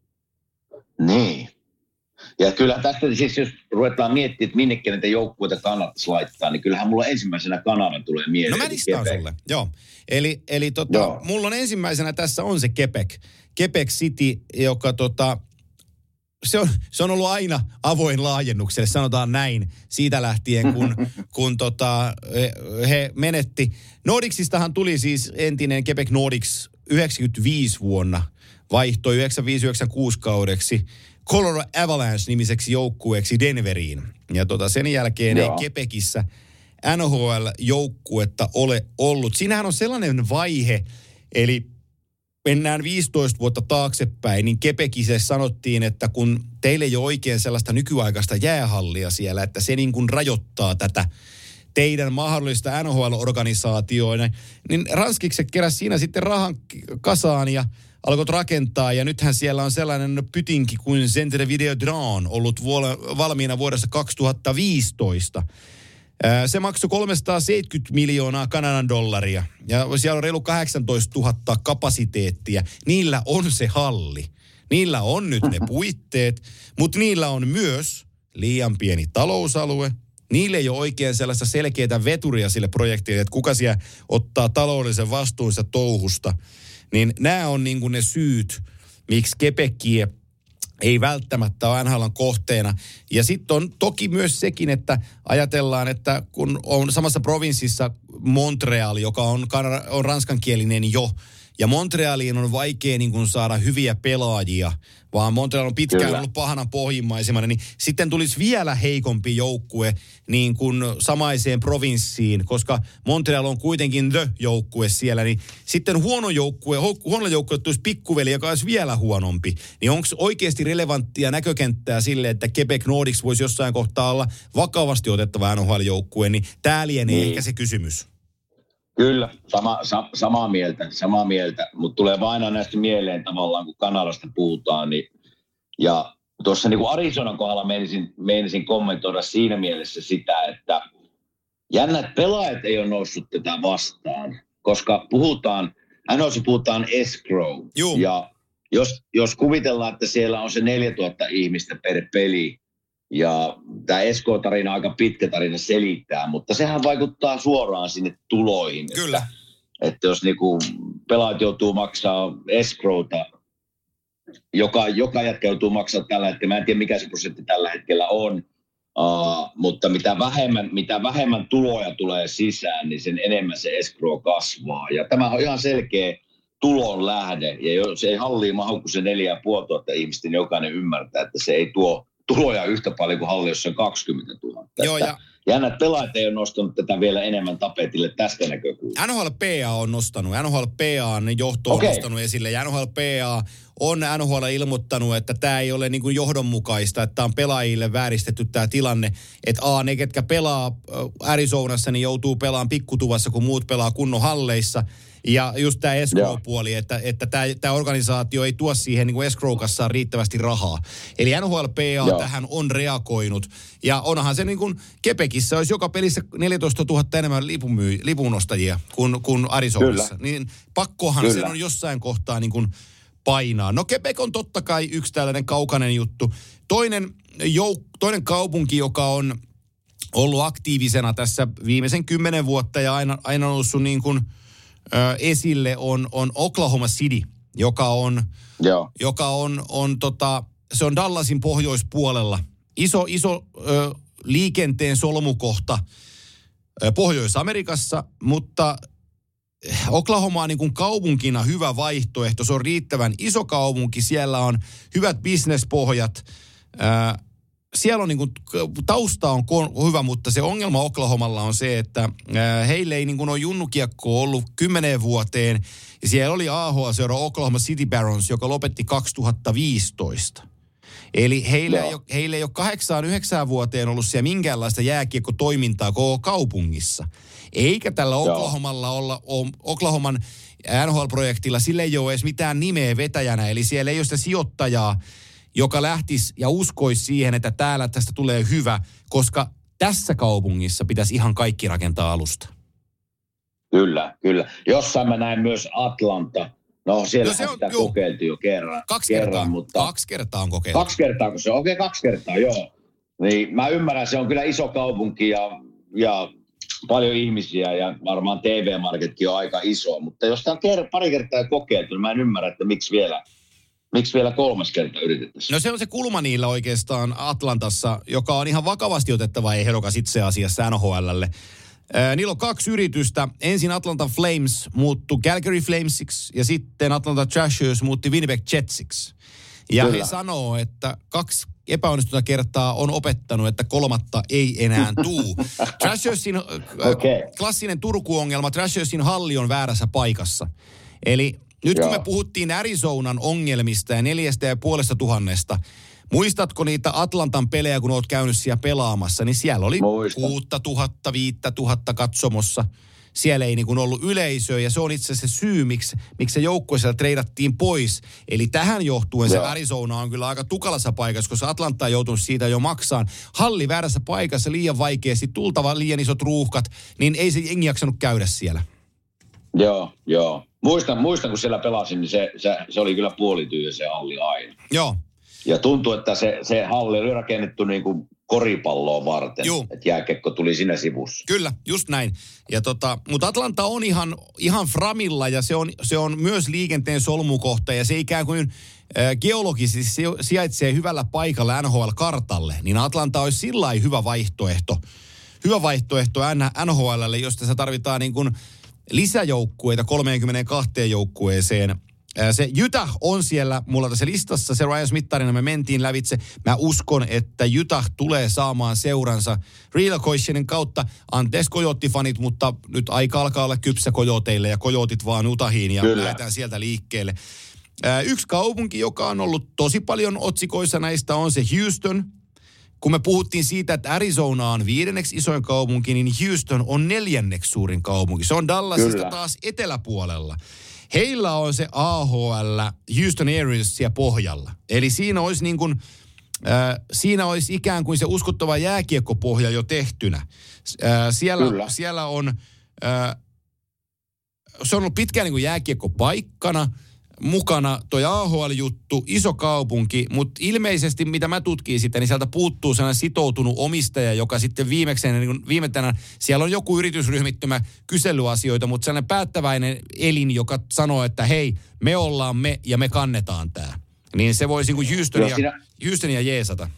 Niin. Ja kyllä tästä siis, jos ruvetaan miettimään, että minnekin näitä joukkueita kannattaisi laittaa, niin kyllähän mulla ensimmäisenä Kanada tulee mieleen. No mä listaan sulle, joo. Eli, eli tota, joo. Mulla on ensimmäisenä tässä on se Quebec. Quebec City, joka tota, se on, se on ollut aina avoin laajennukselle, sanotaan näin, siitä lähtien, kun, kun tota, he, he menetti. Nordixistahan tuli siis entinen Quebec Nordics yhdeksänkymmentäviisi vuonna, vaihtoi yhdeksänkymmentäviisi yhdeksänkymmentäkuusi kaudeksi Colorado Avalanche-nimiseksi joukkueeksi Denveriin. Ja tota, sen jälkeen Joo. ei Quebecissä N H L-joukkuetta ole ollut. Siinähän on sellainen vaihe, eli mennään viisitoista vuotta taaksepäin, niin Quebecissä sanottiin, että kun teille ei ole oikein sellaista nykyaikaista jäähallia siellä, että se niin kuin rajoittaa tätä teidän mahdollista N H L-organisaatioina, niin ranskikset keräsi siinä sitten rahan kasaan ja alkoit rakentaa, ja nythän siellä on sellainen pytinki kuin Centre Videodrome ollut valmiina vuodessa kaksituhattaviisitoista. Se maksoi kolmesataaseitsemänkymmentä miljoonaa Kanadan dollaria, ja siellä on reilu kahdeksantoistatuhatta kapasiteettia. Niillä on se halli. Niillä on nyt ne puitteet, mutta niillä on myös liian pieni talousalue. Niillä ei ole oikein sellaista selkeää veturia sille projektille, että kuka siellä ottaa taloudellisen vastuunsa touhusta. Niin nämä on niin kuin ne syyt, miksi Quebecia ei välttämättä ole N H L:n kohteena. Ja sitten on toki myös sekin, että ajatellaan, että kun on samassa provinssissa Montreal, joka on, on ranskankielinen jo, ja Montrealiin on vaikea niin kuin saada hyviä pelaajia, vaan Montreal on pitkään Kyllä. ollut pahana pohjimmaisemana, niin sitten tulisi vielä heikompi joukkue niin kuin samaiseen provinssiin, koska Montreal on kuitenkin the-joukkue siellä, niin sitten huono joukkue, huono joukkue tulisi pikkuveli, joka olisi vielä huonompi. Niin onko oikeasti relevanttia näkökenttää sille, että Quebec Nordics voisi jossain kohtaa olla vakavasti otettava N H L-joukkue, niin tämä lienee niin. ehkä se kysymys. Kyllä, sama, sa, samaa mieltä, samaa mieltä, mutta tulee vain aina näistä mieleen tavallaan, kun Kanadasta puhutaan. Niin, ja tuossa niin kuin Arizonan kohdalla meinisin, meinisin kommentoida siinä mielessä sitä, että jännät pelaajat ei ole noussut tätä vastaan, koska puhutaan, N H L:ssä puhutaan escrow. Juu. Ja jos, jos kuvitellaan, että siellä on se neljätuhatta ihmistä per peli, ja tämä Esko-tarina on aika pitkä tarina selittää, mutta sehän vaikuttaa suoraan sinne tuloihin. Kyllä. Että, että jos niinku pelaajat joutuu maksaa escrowta, joka, joka jätkä joutuu maksaa tällä hetkellä, mä en tiedä mikä se prosentti tällä hetkellä on, uh, mutta mitä vähemmän, mitä vähemmän tuloja tulee sisään, niin sen enemmän se escrow kasvaa. Ja tämä on ihan selkeä tulon lähde, ja jos ei halliin mahu kuin se neljä ja puoli tuhatta ihmistä, niin jokainen ymmärtää, että se ei tuo tuloja yhtä paljon kuin halli, jossa on kaksikymmentätuhatta. Joo, ja, jännä, että pelaajat ei ole nostanut tätä vielä enemmän tapetille tästä näkökulmasta. N H L P A on nostanut. N H L P A johto on okay. nostanut esille. Ja N H L P A on N H L ilmoittanut, että tämä ei ole niin kuin johdonmukaista, että on pelaajille vääristetty tämä tilanne. Että A, ne ketkä pelaa Arizonassa, niin joutuu pelaamaan pikkutuvassa, kun muut pelaa kunnon halleissa. Ja just tämä escrow-puoli, että, että tämä, tämä organisaatio ei tuo siihen niin kuin escrow-kassaan riittävästi rahaa. Eli N H L P A Joo. tähän on reagoinut. Ja onhan se niin kuin Quebecissä olisi joka pelissä neljätoistatuhatta enemmän lipunmyy, lipunostajia kuin, kuin Arizonassa. Kyllä. Niin pakkohan Kyllä. sen on jossain kohtaa niin kuin painaa. No Quebec on totta kai yksi tällainen kaukainen juttu. Toinen, jouk, toinen kaupunki, joka on ollut aktiivisena tässä viimeisen kymmenen vuotta ja aina, aina noussut niin kuin Ö, esille on, on Oklahoma City, joka on, Joo. joka on, on tota, se on Dallasin pohjoispuolella. Iso, iso ö, liikenteen solmukohta ö, Pohjois-Amerikassa, mutta Oklahoma on niin kuin kaupunkina hyvä vaihtoehto. Se on riittävän iso kaupunki, siellä on hyvät bisnespohjat. Ö, Siellä on niin kuin, tausta on hyvä, mutta se ongelma Oklahomalla on se, että heille ei niin kuin ole junnukiekkoa ollut kymmeneen vuoteen. Ja siellä oli A H L-seura Oklahoma City Barons, joka lopetti kaksituhattaviisitoista. Eli heille ei, ole, heille ei ole kahdeksaan, yhdeksään vuoteen ollut siellä minkäänlaista jääkiekkotoimintaa koko kaupungissa. Eikä tällä Oklahomalla olla, Oklahoman N H L-projektilla, sillä ei ole edes mitään nimeä vetäjänä. Eli siellä ei ole sitä sijoittajaa, joka lähtisi ja uskoisi siihen, että täällä tästä tulee hyvä, koska tässä kaupungissa pitäisi ihan kaikki rakentaa alusta. Kyllä, kyllä. Jossain mä näin myös Atlanta. No siellähän no sitä juu. kokeiltiin jo kerran. Kaksi kerran, kerran mutta kaksi kertaa on kokeiltu. Kaksi kertaa, kun se on. Okei, okay, kaksi kertaa, joo. Niin mä ymmärrän, se on kyllä iso kaupunki ja, ja paljon ihmisiä ja varmaan T V-marketkin on aika iso. Mutta jos tämä on pari kertaa kokeiltu, niin mä en ymmärrä, että miksi vielä... Miksi vielä kolmas kerta yritettäisiin? No se on se kulma niillä oikeastaan Atlantassa, joka on ihan vakavasti otettava ehdokas itse asiassa N H L:lle. Äh, niillä on kaksi yritystä. Ensin Atlanta Flames muuttui Calgary Flamesiksi ja sitten Atlanta Trashers muutti Winnipeg Jetsiksi. Ja Kyllä. he sanoo, että kaksi epäonnistunutta kertaa on opettanut, että kolmatta ei enää tuu. Trashersin äh, okay. klassinen Turku-ongelma, Trashersin halli on väärässä paikassa. Eli nyt kun Joo. me puhuttiin Arizonan ongelmista ja neljästä ja puolesta tuhannesta, muistatko niitä Atlantan pelejä, kun oot käynyt siellä pelaamassa, niin siellä oli kuutta tuhatta, viittä tuhatta katsomossa. Siellä ei niin kuin ollut yleisöä ja se on itse asiassa se syy, miksi, miksi se joukkue siellä treidattiin pois. Eli tähän johtuen Joo. se Arizona on kyllä aika tukalassa paikassa, koska Atlanta on joutunut siitä jo maksaan. Halli väärässä paikassa, liian vaikeasti, tultava liian isot ruuhkat, niin ei se jengi jaksanut käydä siellä. Joo, joo. Muistan, muistan, kun siellä pelasin, niin se, se, se oli kyllä puolityhjä se halli aina. Joo. Ja tuntui, että se, se halli oli rakennettu niin kuin koripalloa varten. Juu. Että jääkiekko tuli siinä sivussa. Kyllä, just näin. Ja tota, mutta Atlanta on ihan, ihan framilla ja se on, se on myös liikenteen solmukohta ja se ikään kuin äh, geologisesti sijaitsee hyvällä paikalla N H L-kartalle. Niin Atlanta olisi sillain hyvä vaihtoehto. Hyvä vaihtoehto N H L:lle, jos tässä tarvitaan niin kuin lisäjoukkueita kolmeenkymmeneenkahteen joukkueeseen. Se Utah on siellä mulla tässä listassa, se Ryan Smith-tarina me mentiin lävitse. Mä uskon, että Utah tulee saamaan seuransa relocationin kautta. Anteeksi Coyote-fanit, mutta nyt aika alkaa olla kypsä Coyoteille ja Coyotit vaan Utahiin ja Kyllä. lähdetään sieltä liikkeelle. Yksi kaupunki, joka on ollut tosi paljon otsikoissa näistä on se Houston. Kun me puhuttiin siitä, että Arizona on viidenneksi isoin kaupunki, niin Houston on neljänneksi suurin kaupunki. Se on Dallasista Kyllä. taas eteläpuolella. Heillä on se A H L Houston Aeros siellä pohjalla. Eli siinä olisi niin kuin, äh, siinä olisi ikään kuin se uskottava jääkiekkopohja jo tehtynä. Äh, siellä, siellä on, äh, se on ollut pitkään niin kuin jääkiekkopaikkana. Mukana toi A H L-juttu, iso kaupunki, mutta ilmeisesti mitä mä tutkin sitä, niin sieltä puuttuu sellainen sitoutunut omistaja, joka sitten viimekseen, niin viime tänään, siellä on joku yritysryhmittymä kyselyasioita, mutta sellainen päättäväinen elin, joka sanoo, että hei, me ollaan me ja me kannetaan tää. Niin se voisi niin kuin Houstonia, no, siinä... Houstonia jeesata.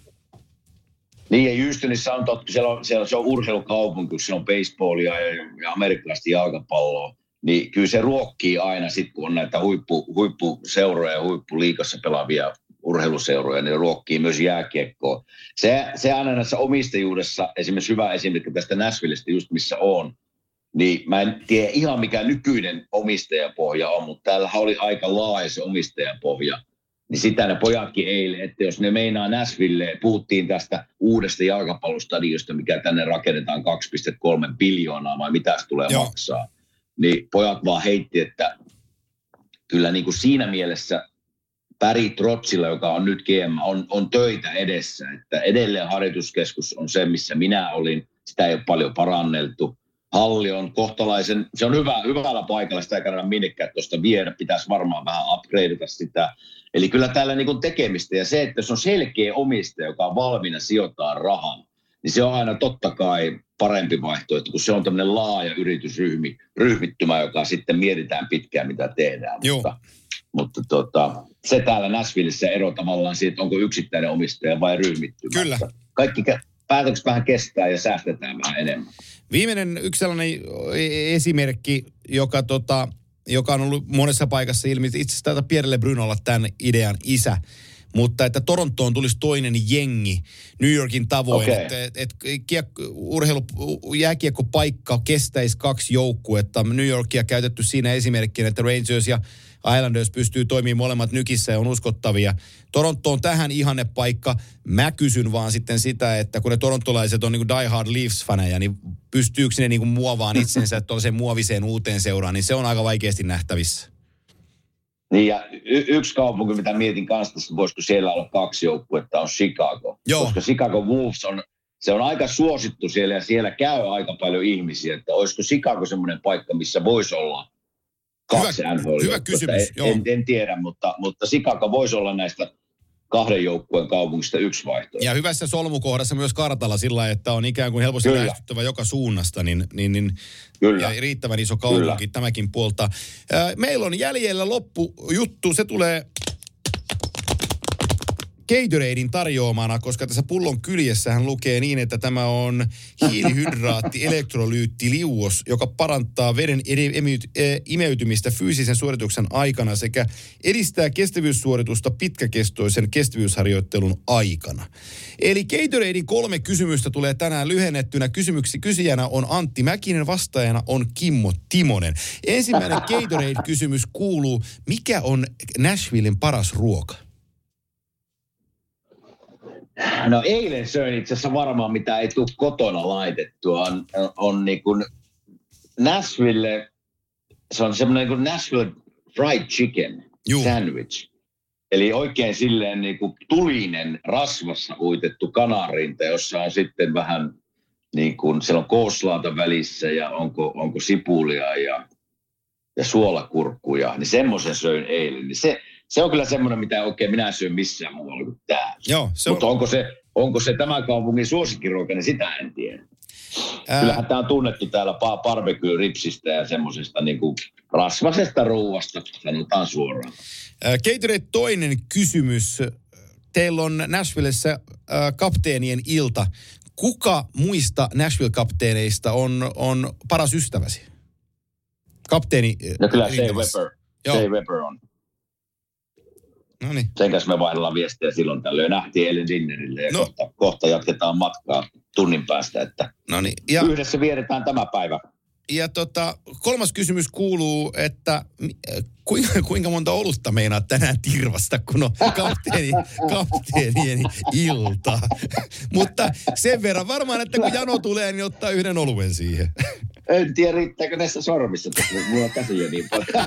Niin ja Houstonissa on totta, siellä on, siellä, se on urheilukaupunki, kun siellä on baseballia ja, ja amerikkalaista jalkapalloa. Niin kyllä se ruokkii aina sitten, kun on näitä huippu, huippuseuroja ja huippuliigassa pelaavia urheiluseuroja, ne ruokkii myös jääkiekkoa. Se, se aina näissä omistajuudessa, esimerkiksi hyvä esimerkki tästä Nashvillestä just missä on, niin mä en tiedä ihan mikä nykyinen omistajapohja on, mutta täällä oli aika laaja se omistajapohja. Niin sitä ne pojatkin eilen, että jos ne meinaa Nashville, puhuttiin tästä uudesta jalkapallostadiosta, mikä tänne rakennetaan kaksi pilkku kolme biljoonaa, vai mitä se tulee Joo. maksaa. Niin pojat vaan heitti, että kyllä niin kuin siinä mielessä Päri Trotsilla, joka on nyt G M, on, on töitä edessä. Että edelleen harjoituskeskus on se, missä minä olin. Sitä ei ole paljon paranneltu. Halli on kohtalaisen, se on hyvä, hyvällä paikalla, sitä ei kannata minnekään tuosta viedä. Pitäisi varmaan vähän upgradeata sitä. Eli kyllä täällä niin kuin tekemistä ja se, että jos on selkeä omistaja, joka on valmiina sijoittaa rahan, niin se on aina totta kai parempi vaihtoehto, kun se on tämmöinen laaja yritysryhmittymä, joka sitten mietitään pitkään, mitä tehdään. Joo. Mutta, mutta tota, se täällä Nashvillessä ero tavallaan siitä, että onko yksittäinen omistaja vai ryhmittymä. Kyllä. Kaikki päätökset vähän kestää ja säästetään vähän enemmän. Viimeinen yksi sellainen esimerkki, joka, tota, joka on ollut monessa paikassa ilmi, itse asiassa taitaa Pierre LeBrun olla tämän idean isä, mutta että Torontoon tulisi toinen jengi New Yorkin tavoin, okay. että et, et kiekko, urheilu, jääkiekkopaikka kestäisi kaksi joukkuetta. New Yorkia käytetty siinä esimerkkinä, että Rangers ja Islanders pystyy toimimaan molemmat nykissä ja on uskottavia. Toronto on tähän ihanne paikka. Mä kysyn vaan sitten sitä, että kun ne torontolaiset on niin kuin die hard Leafs-faneja, niin pystyykö ne niin kuin muovaan itsensä tuollaiseen muoviseen uuteen seuraan, niin se on aika vaikeasti nähtävissä. Niin ja y- yksi kaupunki, mitä mietin kanssa, voisiko siellä olla kaksi joukkuetta, on Chicago. Joo. Koska Chicago Wolves on, se on aika suosittu siellä ja siellä käy aika paljon ihmisiä, että olisiko Chicago semmoinen paikka, missä voisi olla kaksi N H L. Hyvä kysymys, en, en, en tiedä, mutta, mutta Chicago voisi olla näistä kahden joukkueen kaupungista yksi vaihtoehto. Ja hyvässä solmukohdassa myös kartalla sillä, että on ikään kuin helposti lähestyttävä joka suunnasta, niin, niin, niin ja riittävän iso kaupunki Kyllä. tämäkin puolta. Meillä on jäljellä loppujuttu, se tulee Gatoradein tarjoamana, koska tässä pullon kyljessähän lukee niin, että tämä on hiilihydraatti elektrolyyttiliuos, joka parantaa veden imeytymistä fyysisen suorituksen aikana sekä edistää kestävyyssuoritusta pitkäkestoisen kestävyysharjoittelun aikana. Eli Gatoradein kolme kysymystä tulee tänään lyhennettynä. Kysymyksi kysyjänä on Antti Mäkinen, vastaajana on Kimmo Timonen. Ensimmäinen Gatorade-kysymys kuuluu, mikä on Nashvillen paras ruoka? No eilen söin itse asiassa varmaan, mitä ei tule kotona laitettua, on, on niin kuin Nashville, se on semmoinen niin kuin Nashville fried chicken Juh. sandwich. Eli oikein silleen niin kuin tulinen, rasvassa uitettu kanarinta, jossa on sitten vähän niin kuin, siellä on kooslaata välissä ja onko, onko sipulia ja, ja suolakurkkuja, niin semmoisen söin eilen. Niin se, Se on kyllä semmoinen, mitä oikein minä syön missään muualla kuin täällä. Joo, se on... Mutta onko se, onko se tämän kaupungin suosikkiruoka, niin sitä en tiedä. Ää... Kyllähän tämä on tunnettu täällä barbecue-ripsistä ja semmoisesta niin kuin rasvasesta ruuasta, sanotaan suoraan. Gatorade toinen kysymys. Teillä on Nashvillessä äh, kapteenien ilta. Kuka muista Nashville-kapteeneista on, on paras ystäväsi? Kapteeni... No kyllä Shea Weber. Shea Weber on. No niin. Sen kanssa me vaihdellaan viestiä silloin tällöin. Nähtiin eilen dinnerille ja no. kohta, kohta jatketaan matkaa tunnin päästä, että Noniin. Ja, yhdessä vietetään tämä päivä. Ja tota, kolmas kysymys kuuluu, että kuinka, kuinka monta olutta meinaat tänään tirvasta, kun on kapteeni, kapteenien ilta. Mutta sen verran varmaan, että kun jano tulee, niin ottaa yhden oluen siihen. En tiedä, riittääkö näissä sormissa, koska mulla on käsiä niin paljon.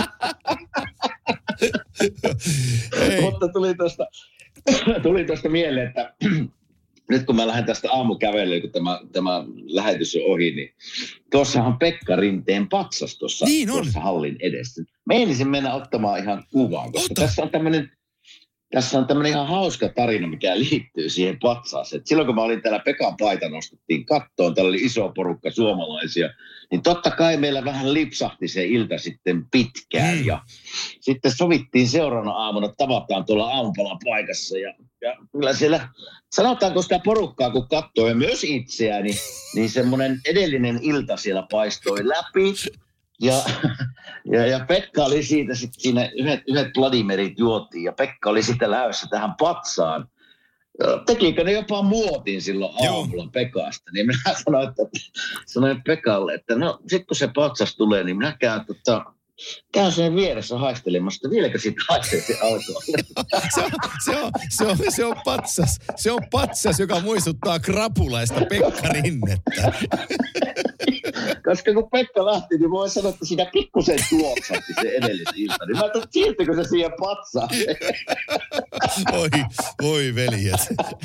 Mutta tuli tuosta, tuli tuosta mieleen, että nyt kun mä lähden tästä aamukävelyyn, kun tämä, tämä lähetys on ohi, niin tuossahan Pekka Rinteen patsas tuossa, niin tuossa hallin edessä. Meinisin mennä ottamaan ihan kuvaan, koska Ota. tässä on tämmöinen Tässä on tämmöinen ihan hauska tarina, mikä liittyy siihen patsaaseen. Silloin kun mä olin täällä Pekan paita, nostettiin kattoon, täällä oli iso porukka suomalaisia, niin totta kai meillä vähän lipsahti se ilta sitten pitkään. Mm. Ja sitten sovittiin seuraavana aamuna, tavataan tuolla aamupalapaikassa. Ja, ja kyllä siellä, sanotaanko sitä porukkaa, kun katsoo ja myös itseäni, niin, niin semmoinen edellinen ilta siellä paistoi läpi. Ja, ja, ja Pekka oli siitä sitten siinä, yhdet, yhdet Vladimerit juotiin ja Pekka oli sitten lähdössä tähän patsaan. Tekikö ne jopa muotin silloin aamulla Joo. Pekasta? Niin minä sanoin, että, sanoin Pekalle, että no sit kun se patsas tulee, niin minä käyn, tota, käyn sen vieressä haistelemassa, että vieläkö siitä haisee se alkoholi. se, on, se, on, se, on, se on patsas, se on patsas, joka muistuttaa krapulaista Pekka Rinnettä. Koska kun Pekka lähti, niin voi sanoa, että siinä pikkusen tuoksatti se edellisen ilta. Niin mä ajattelin, että siirtykö se siihen patsaan? Oi, voi veljet.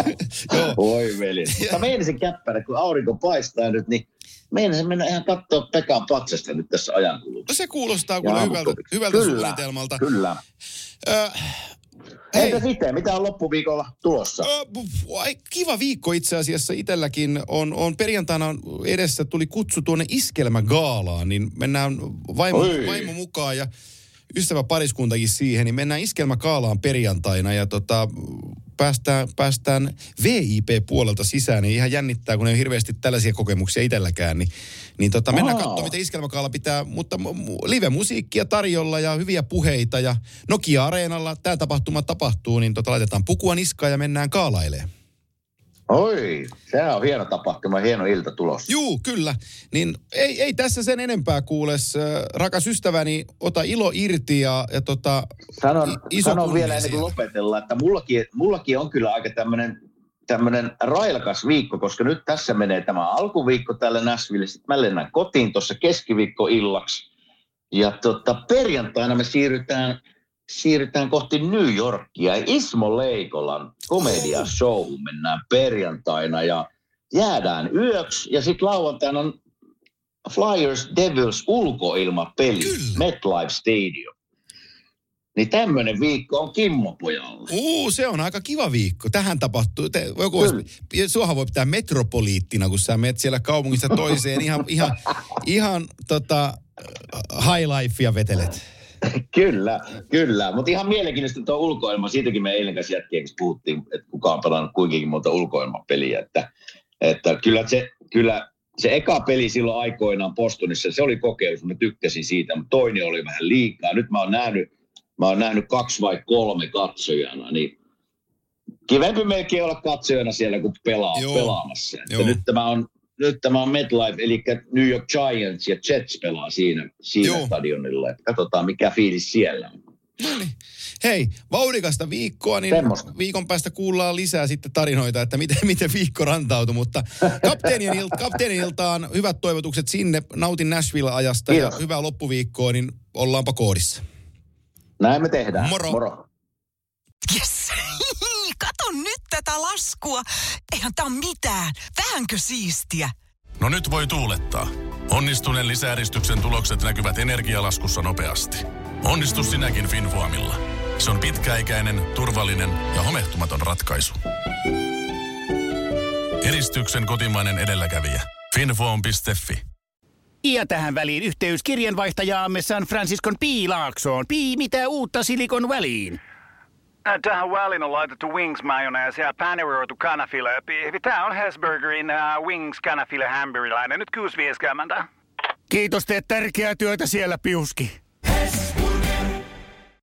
Voi veljet. Mutta meinasin käppärä, kun aurinko paistaa nyt, niin meinasin mennä ihan katsoa Pekan patsasta nyt tässä ajankulussa. No se kuulostaa kyllä hyvältä, hyvältä kyllä, suunnitelmalta. Kyllä, Ö, Hei. Entä sitten? Mitä on loppuviikolla tulossa? Ö, kiva viikko itse asiassa itselläkin. On, on perjantaina edessä tuli kutsu tuonne Iskelmägaalaan, niin mennään vaimo, vaimo mukaan ja ystävä pariskuntakin siihen, niin mennään Iskelmägaalaan perjantaina ja tota, päästään, päästään V I P-puolelta sisään, niin ihan jännittää, kun ei ole hirveästi tällaisia kokemuksia itselläkään, niin, niin tota, mennään katsomaan, mitä Iskelmägaala pitää, mutta live-musiikkia tarjolla ja hyviä puheita ja Nokia-areenalla tämä tapahtuma tapahtuu, niin tota, laitetaan pukua niskaan ja mennään kaalailemaan. Oi, sehän on hieno tapahtuma, hieno ilta tulossa. Juu, kyllä. Niin ei, ei tässä sen enempää kuules. Rakas ystäväni, ota ilo irti ja, ja tota, sanon, iso sanon vielä ennen kuin lopetellaan, että mullakin, mullakin on kyllä aika tämmöinen tämmöinen railakas viikko, koska nyt tässä menee tämä alkuviikko täällä Nashville. Sitten mä lennän kotiin tuossa keskiviikkoillaksi. Ja tota, perjantaina me siirrytään... Siirrytään kohti New Yorkia. Ismo Leikolan komediashowhun mennään perjantaina ja jäädään yöksi. Ja sitten lauantaina on Flyers Devils ulkoilmapeli, MetLife Stadium. Niin tämmöinen viikko on Kimmo pojalla. Uu, se on aika kiva viikko. Tähän tapahtuu. Te, joku olisi, suohan voi pitää metropoliittina, kun sä menet siellä kaupungista toiseen. Ihan, ihan, ihan tota, high lifea vetelet. Kyllä, kyllä. Mutta ihan mielenkiintoista tuo ulkoilma. Siitäkin me eilen kanssa jätkiä, puhuttiin, että kuka on pelannut kuinkin monta ulkoilmapeliä. Että, että kyllä, se, kyllä se eka peli silloin aikoinaan Bostonissa, se oli kokeus. Mä tykkäsin siitä, mutta toinen oli vähän liikaa. Nyt mä oon nähnyt, mä oon nähnyt kaksi vai kolme katsojana, niin kivempi melkein olla katsojana siellä, kun pelaa, pelaamassa. Että nyt tämä on... Nyt tämä on MetLife, eli New York Giants ja Jets pelaa siinä, siinä stadionilla. Että katsotaan, mikä fiilis siellä on. No niin. Hei, vauhdikasta viikkoa, niin Semmosta. Viikon päästä kuullaan lisää sitten tarinoita, että miten, miten viikko rantautui. Mutta kapteenin, il, kapteenin iltaan hyvät toivotukset sinne. Nautin Nashville-ajasta Kiitos. Ja hyvää loppuviikkoa, niin ollaanpa koodissa. Näin me tehdään. Moro. Moro. Yes. Kato nyt tätä laskua. Eihän tää ole mitään. Vähänkö siistiä? No nyt voi tuulettaa. Onnistuneen lisäeristyksen tulokset näkyvät energialaskussa nopeasti. Onnistu sinäkin Finvoamilla. Se on pitkäikäinen, turvallinen ja homehtumaton ratkaisu. Eristyksen kotimainen edelläkävijä. Finvoam piste fi. Ja tähän väliin yhteys kirjanvaihtajaamme San Franciscon Piilaaksoon. Pii, mitä uutta Silikon väliin? Tähän väliin on laitettu wings mayonnaise ja paneroitu kanafila. Tämä on Hesburgerin uh, wings kanafila hamburilainen. Nyt kuusi vieskäämäntä. Kiitos, teet tärkeää työtä siellä, Piuski.